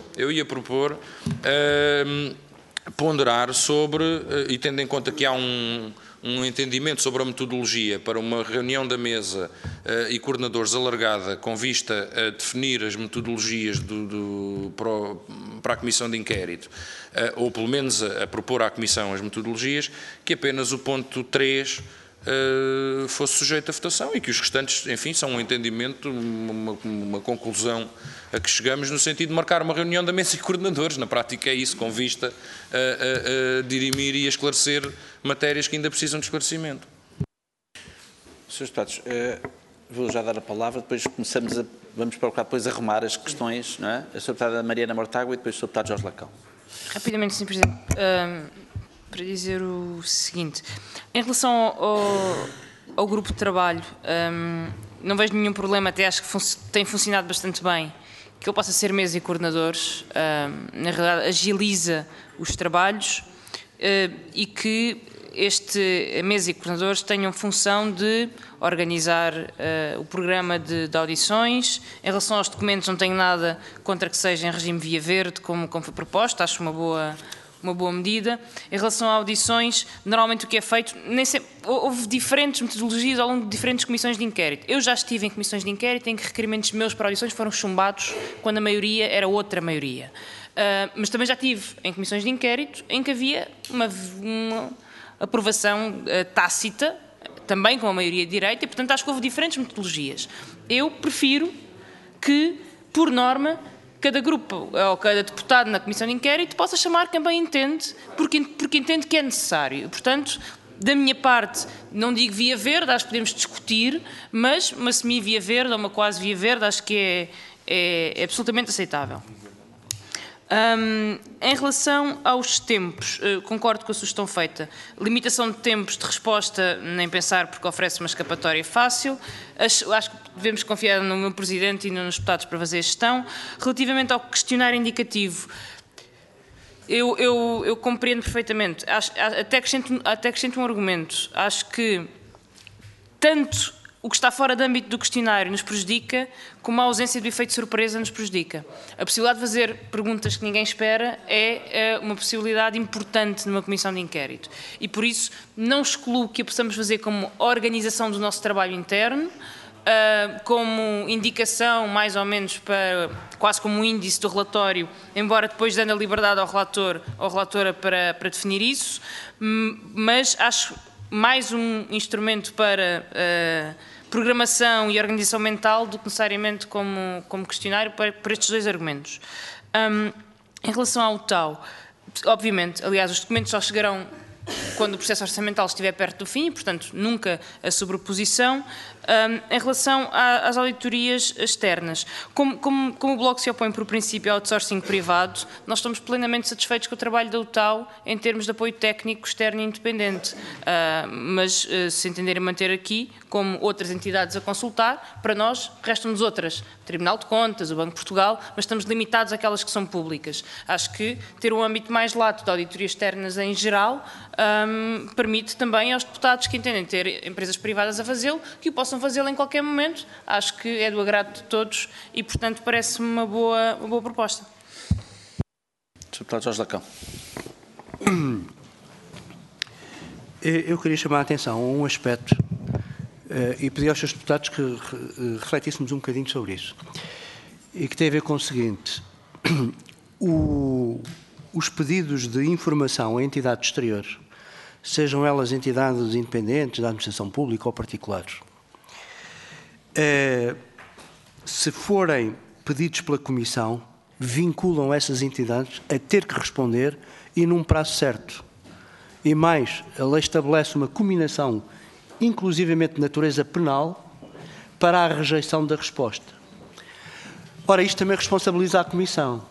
ponderar sobre, e tendo em conta que há um entendimento sobre a metodologia para uma reunião da mesa e coordenadores alargada com vista a definir as metodologias para a Comissão de Inquérito, ou pelo menos a propor à Comissão as metodologias, que apenas o ponto 3 fosse sujeito a votação e que os restantes, enfim, são um entendimento, uma conclusão a que chegamos no sentido de marcar uma reunião da mesa e coordenadores. Na prática é isso, com vista a dirimir e a esclarecer matérias que ainda precisam de esclarecimento. Srs. Deputados, vou já dar a palavra, depois vamos procurar depois arrumar as questões, não é? A Sra. Deputada Mariana Mortágua e depois o Sr. Deputado Jorge Lacão. Rapidamente, Sr. Presidente, para dizer o seguinte, em relação ao grupo de trabalho, não vejo nenhum problema, até acho que tem funcionado bastante bem, que ele possa ser mesa e coordenadores, na realidade agiliza os trabalhos e que a mesa e coordenadores tenham função de organizar o programa de audições. Em relação aos documentos, não tenho nada contra que seja em regime via verde, como foi proposto, acho uma boa medida. Em relação a audições, normalmente o que é feito, nem sempre, houve diferentes metodologias ao longo de diferentes comissões de inquérito. Eu já estive em comissões de inquérito em que requerimentos meus para audições foram chumbados quando a maioria era outra maioria. Mas também já estive em comissões de inquérito em que havia uma aprovação tácita, também com a maioria de direita, e portanto acho que houve diferentes metodologias. Eu prefiro que, por norma, cada grupo ou cada deputado na Comissão de Inquérito possa chamar quem bem entende, porque entende que é necessário. Portanto, da minha parte, não digo via verde, acho que podemos discutir, mas uma semi-via verde ou uma quase via verde acho que é absolutamente aceitável. Em relação aos tempos, concordo com a sugestão feita. Limitação de tempos de resposta, nem pensar, porque oferece uma escapatória fácil. Acho que devemos confiar no meu Presidente e nos deputados para fazer a gestão. Relativamente ao questionário indicativo, eu compreendo perfeitamente. Até acrescento um argumento. Acho que tanto o que está fora do âmbito do questionário nos prejudica, como a ausência do efeito surpresa nos prejudica. A possibilidade de fazer perguntas que ninguém espera é uma possibilidade importante numa comissão de inquérito. E por isso não excluo que a possamos fazer como organização do nosso trabalho interno, como indicação mais ou menos para, quase como um índice do relatório, embora depois dando a liberdade ao relator ou relatora para definir isso, mas acho mais um instrumento para programação e organização mental do que necessariamente como questionário para estes dois argumentos. Em relação ao TAU, obviamente, aliás, os documentos só chegarão quando o processo orçamental estiver perto do fim, portanto, nunca a sobreposição. Em relação às auditorias externas, como o Bloco se opõe por princípio ao outsourcing privado, nós estamos plenamente satisfeitos com o trabalho da UTAU em termos de apoio técnico externo e independente, mas se entenderem manter aqui, como outras entidades a consultar. Para nós, restam-nos outras, o Tribunal de Contas, o Banco de Portugal, mas estamos limitados àquelas que são públicas. Acho que ter um âmbito mais lato de auditorias externas em geral permite também aos deputados que entendem ter empresas privadas a fazê-lo, que o possam fazê-lo em qualquer momento. Acho que é do agrado de todos e, portanto, parece-me uma boa proposta. Sr. Deputado Jorge Lacão. Eu queria chamar a atenção a um aspecto e pedir aos seus deputados que refletíssemos um bocadinho sobre isso. E que tem a ver com o seguinte: os pedidos de informação a entidades exteriores, sejam elas entidades independentes da administração pública ou particulares, se forem pedidos pela Comissão, vinculam essas entidades a ter que responder e num prazo certo. E mais, a lei estabelece uma combinação, inclusivamente de natureza penal, para a rejeição da resposta. Ora, isto também responsabiliza a Comissão.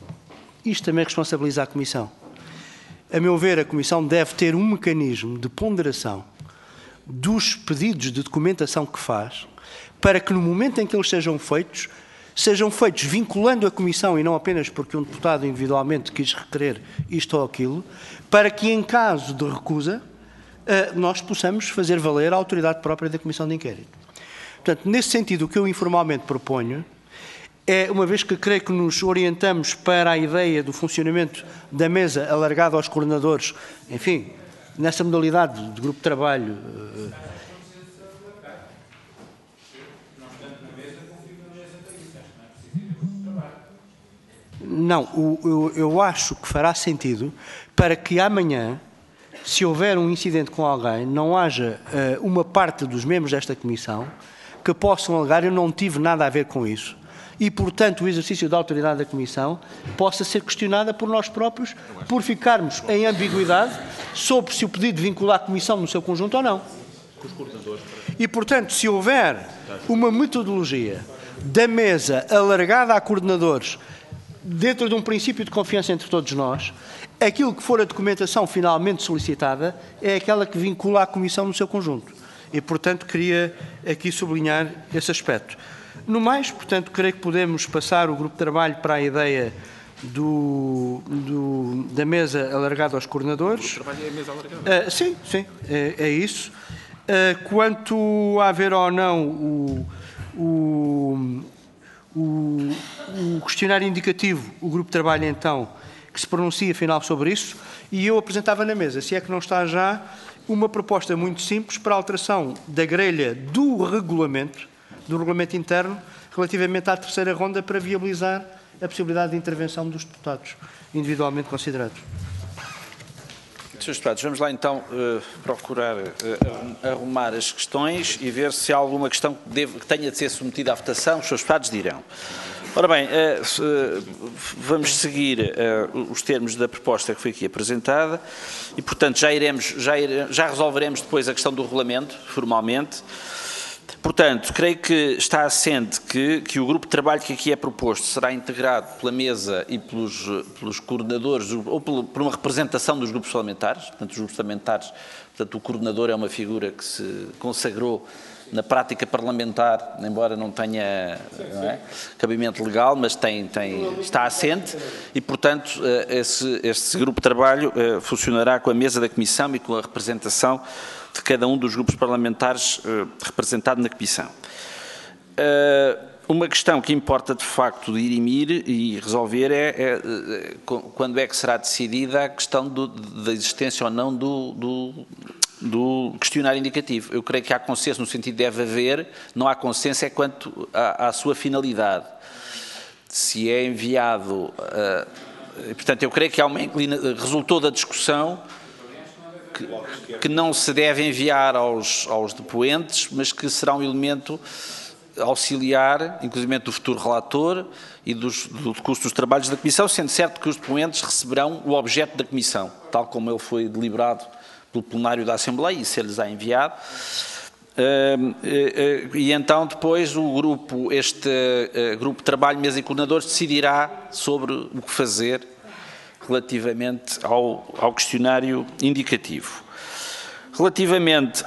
A meu ver, a Comissão deve ter um mecanismo de ponderação dos pedidos de documentação que faz, para que no momento em que eles sejam feitos vinculando a Comissão e não apenas porque um deputado individualmente quis requerer isto ou aquilo, para que em caso de recusa nós possamos fazer valer a autoridade própria da Comissão de Inquérito. Portanto, nesse sentido, o que eu informalmente proponho é, uma vez que creio que nos orientamos para a ideia do funcionamento da mesa alargada aos coordenadores, enfim, nessa modalidade de grupo de trabalho. Não, eu acho que fará sentido para que amanhã, se houver um incidente com alguém, não haja uma parte dos membros desta Comissão que possam alegar eu não tive nada a ver com isso e, portanto, o exercício da autoridade da Comissão possa ser questionada por nós próprios por ficarmos em ambiguidade sobre se o pedido vincula a Comissão no seu conjunto ou não. E, portanto, se houver uma metodologia da mesa alargada a coordenadores dentro de um princípio de confiança entre todos nós, aquilo que for a documentação finalmente solicitada é aquela que vincula a Comissão no seu conjunto. E, portanto, queria aqui sublinhar esse aspecto. No mais, portanto, creio que podemos passar o grupo de trabalho para a ideia da mesa alargada aos coordenadores. O trabalho é a mesa alargada? Sim, é isso. Quanto a haver ou não o questionário indicativo, o grupo de trabalho, então, que se pronuncia, afinal, sobre isso, e eu apresentava na mesa, se é que não está já, uma proposta muito simples para a alteração da grelha do regulamento interno, relativamente à terceira ronda, para viabilizar a possibilidade de intervenção dos deputados individualmente considerados. Srs. Deputados, vamos lá então procurar arrumar as questões e ver se há alguma questão que tenha de ser submetida à votação. Os Srs. Deputados dirão. Ora bem, vamos seguir os termos da proposta que foi aqui apresentada e, portanto, já resolveremos depois a questão do regulamento, formalmente. Portanto, creio que está assente que o grupo de trabalho que aqui é proposto será integrado pela mesa e pelos coordenadores, ou por uma representação dos grupos parlamentares. Portanto, os grupos parlamentares, portanto, o coordenador é uma figura que se consagrou na prática parlamentar, embora não tenha cabimento legal, mas está assente e, portanto, esse grupo de trabalho funcionará com a mesa da Comissão e com a representação de cada um dos grupos parlamentares representado na Comissão. Uma questão que importa de facto dirimir e resolver é quando é que será decidida a questão da existência ou não do questionário indicativo. Eu creio que há consenso no sentido de deve haver, não há consenso é quanto à sua finalidade. Se é enviado, portanto eu creio que há resultou da discussão que não se deve enviar aos depoentes, mas que será um elemento auxiliar, inclusive do futuro relator e do curso dos trabalhos da Comissão, sendo certo que os depoentes receberão o objeto da Comissão, tal como ele foi deliberado pelo plenário da Assembleia e se lhes há enviado. E então depois este grupo de trabalho, mesa e coordenadores, decidirá sobre o que fazer relativamente ao questionário indicativo. Relativamente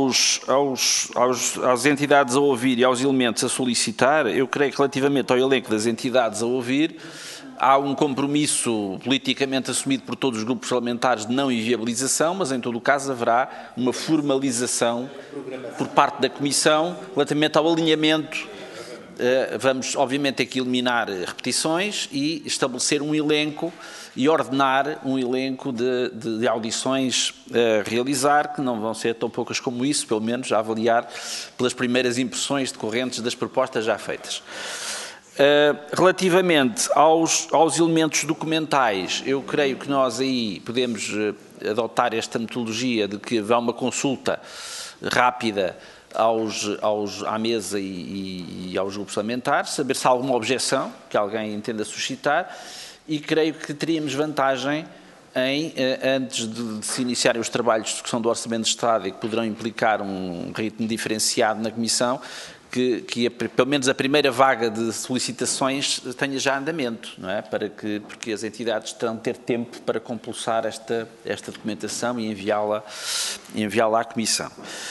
às entidades a ouvir e aos elementos a solicitar, eu creio que relativamente ao elenco das entidades a ouvir, há um compromisso politicamente assumido por todos os grupos parlamentares de não inviabilização, mas em todo o caso haverá uma formalização por parte da Comissão relativamente ao alinhamento. Vamos, obviamente, aqui eliminar repetições e estabelecer um elenco e ordenar um elenco de audições a realizar, que não vão ser tão poucas como isso, pelo menos a avaliar pelas primeiras impressões decorrentes das propostas já feitas. Relativamente aos elementos documentais, eu creio que nós aí podemos adotar esta metodologia de que há uma consulta rápida à mesa e aos grupos parlamentares, saber se há alguma objeção que alguém entenda suscitar, e creio que teríamos vantagem em, antes de se iniciarem os trabalhos de discussão do Orçamento de Estado e que poderão implicar um ritmo diferenciado na Comissão, que pelo menos a primeira vaga de solicitações tenha já andamento, não é? Porque as entidades terão de ter tempo para compulsar esta documentação e enviá-la à Comissão.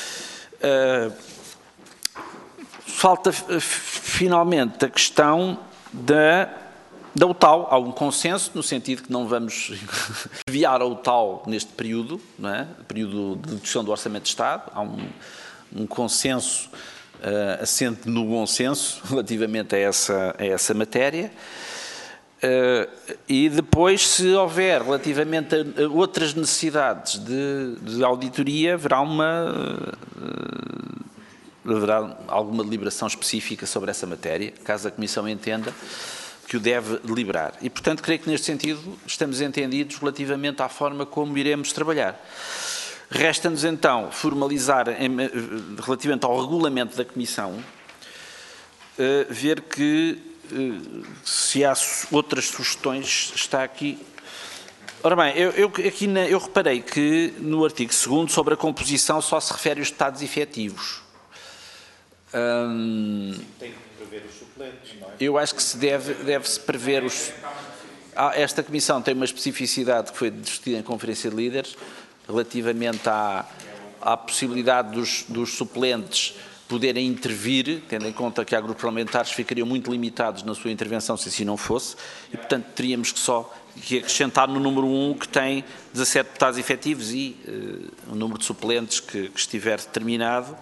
Falta finalmente a questão da UTAU. Há um consenso no sentido que não vamos enviar a UTAU neste período, não é? Período de discussão do Orçamento de Estado. Há um consenso assente no bom senso relativamente a essa matéria. E depois, se houver relativamente a outras necessidades de auditoria, haverá alguma deliberação específica sobre essa matéria, caso a Comissão entenda que o deve deliberar. E, portanto, creio que neste sentido estamos entendidos relativamente à forma como iremos trabalhar. Resta-nos então formalizar, relativamente ao regulamento da Comissão, ver que se há outras sugestões, está aqui. Ora bem, eu reparei que no artigo 2º sobre a composição só se refere aos deputados efetivos. Tem que prever os suplentes, não é? Eu acho que deve-se prever os... Esta Comissão tem uma especificidade que foi discutida em Conferência de Líderes, relativamente à possibilidade dos suplentes poderem intervir, tendo em conta que há grupos parlamentares que ficariam muito limitados na sua intervenção se assim não fosse, e portanto teríamos que acrescentar no número 1 que tem 17 deputados efetivos e o número de suplentes que estiver determinado.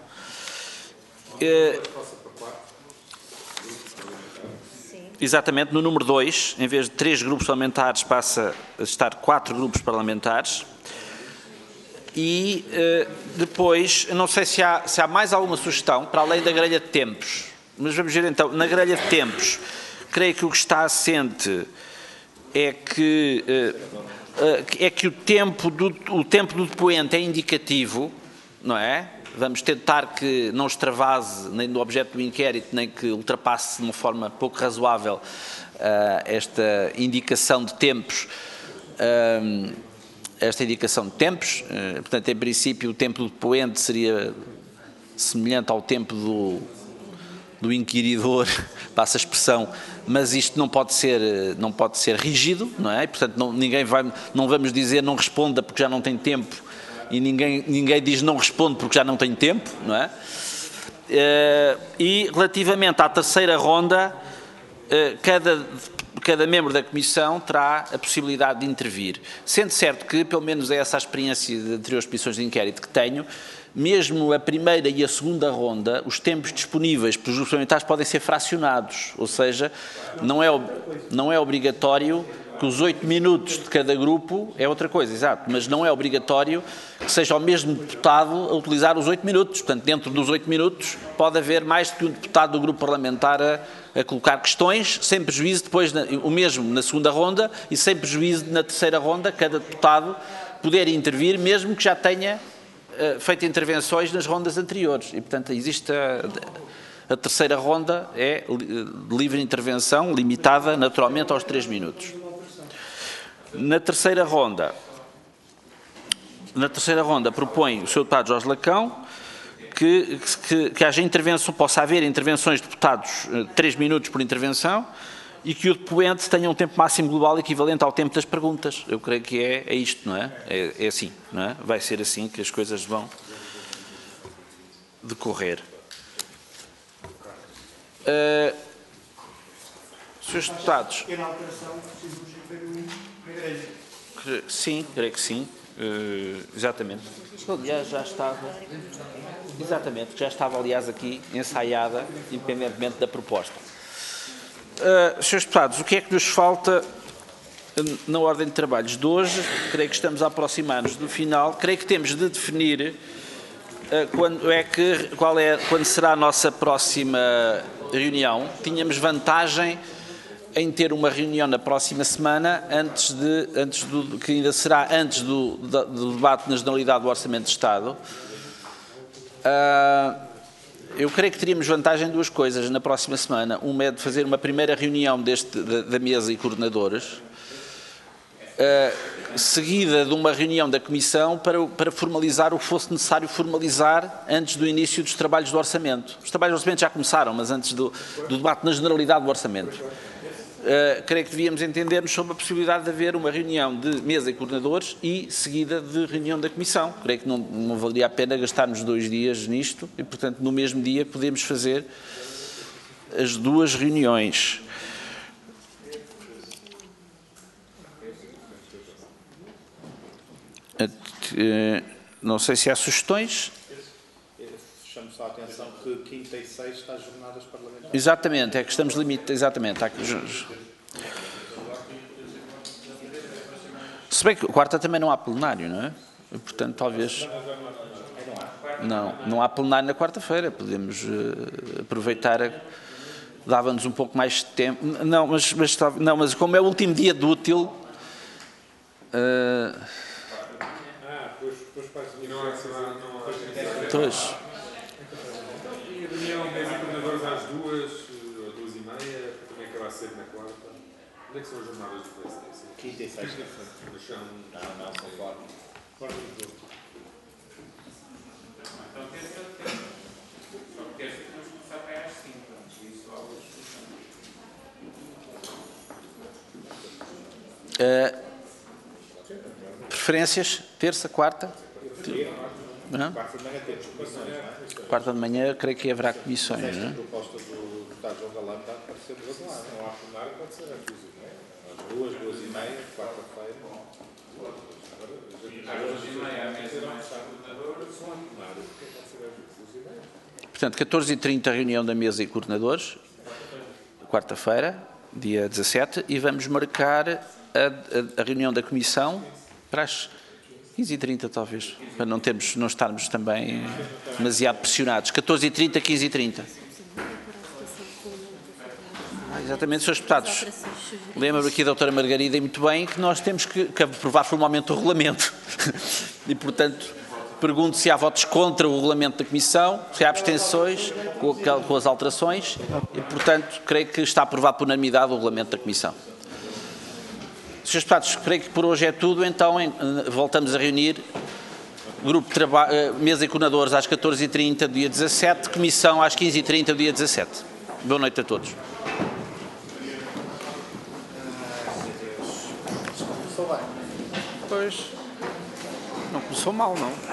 Exatamente, no número 2, em vez de 3 grupos parlamentares, passa a estar 4 grupos parlamentares. E depois, não sei se há mais alguma sugestão, para além da grelha de tempos, mas vamos ver então, na grelha de tempos, creio que o que está assente é que o tempo do depoente é indicativo, não é? Vamos tentar que não extravase nem do objeto do inquérito, nem que ultrapasse de uma forma pouco razoável esta indicação de tempos, portanto, em princípio, o tempo do depoente seria semelhante ao tempo do inquiridor, passa a expressão, mas isto não pode ser rígido, não é? Portanto, não vamos dizer não responda porque já não tem tempo, e ninguém diz não responde porque já não tem tempo, não é? E relativamente à terceira ronda, cada membro da Comissão terá a possibilidade de intervir. Sendo certo que, pelo menos é essa a experiência de anteriores comissões de inquérito que tenho, mesmo a primeira e a segunda ronda, os tempos disponíveis pelos grupos parlamentares podem ser fracionados, ou seja, não é obrigatório que os 8 minutos de cada grupo, é outra coisa, exato, mas não é obrigatório que seja o mesmo deputado a utilizar os 8 minutos. Portanto, dentro dos 8 minutos pode haver mais do que um deputado do grupo parlamentar a colocar questões, sem prejuízo depois, o mesmo na segunda ronda e sem prejuízo na terceira ronda, cada deputado poder intervir, mesmo que já tenha feito intervenções nas rondas anteriores. E, portanto, existe a terceira ronda é de livre intervenção, limitada naturalmente aos 3 minutos. Na terceira ronda propõe o Sr. Deputado Jorge Lacão que haja intervenção, possa haver intervenções de deputados 3 minutos por intervenção e que o depoente tenha um tempo máximo global equivalente ao tempo das perguntas. Eu creio que é isto, não é? É assim, não é? Vai ser assim que as coisas vão decorrer. Senhores deputados. Sim, creio que sim. Exatamente. Aliás, já estava. Exatamente, já estava, aliás, aqui ensaiada, independentemente da proposta. Senhores deputados, o que é que nos falta na ordem de trabalhos de hoje? Creio que estamos a aproximar-nos do final. Creio que temos de definir quando será a nossa próxima reunião. Tínhamos vantagem em ter uma reunião na próxima semana, que ainda será antes do debate na generalidade do Orçamento de Estado. Eu creio que teríamos vantagem em duas coisas na próxima semana. Uma é de fazer uma primeira reunião da mesa e coordenadores, seguida de uma reunião da Comissão para formalizar o que fosse necessário formalizar antes do início dos trabalhos do Orçamento. Os trabalhos do Orçamento já começaram, mas antes do debate na generalidade do Orçamento. Creio que devíamos entender-nos sobre a possibilidade de haver uma reunião de mesa e coordenadores e seguida de reunião da Comissão. Creio que não valeria a pena gastarmos 2 dias nisto e, portanto, no mesmo dia podemos fazer as 2 reuniões. Não sei se há sugestões. Chamo só a atenção que quinta e sexta as jornadas parlamentares. Exatamente, é que estamos limitados. Exatamente. Se bem que quarta também não há plenário, não é? E, portanto, talvez. Não há plenário na quarta-feira. Podemos aproveitar. Dava-nos um pouco mais de tempo. Não, mas como é o último dia de útil. Pois. E a reunião mesa e coordenadores às 2 ou 2h30, também acaba a ser na quarta. Onde é que são as jornadas do PSD? Quinta e sexta. Mas são... Não, são fora. Fora do jogo. Então, terça temos que começar para às 5, isso Preferências? Terça, quarta? Quarta de manhã temos comissões, não é? Quarta de manhã, creio que haverá comissões, não é? A proposta do deputado João Galamba dá para ser do outro lado. Não há plenário, pode ser às 2h30. Às 2, 2h30, quarta-feira. Às 2h30, a mesa mais coordenadora, só há plenário. Porque pode ser às 2h30. Portanto, 14h30 reunião da mesa e coordenadores, quarta-feira, dia 17, e vamos marcar a reunião da Comissão para as 15h30, talvez, para não estarmos também demasiado pressionados. 14h30, 15h30. Exatamente, Srs. Deputados. Lembro aqui a doutora Margarida, e muito bem, que nós temos que aprovar formalmente o regulamento. E, portanto, pergunto se há votos contra o regulamento da Comissão, se há abstenções com as alterações, e, portanto, creio que está aprovado por unanimidade o regulamento da Comissão. Srs. Deputados, creio que por hoje é tudo, então voltamos a reunir grupo de trabalho, mesa e coordenadores às 14h30 do dia 17, comissão às 15h30 do dia 17. Boa noite a todos. Pois, não começou mal, não.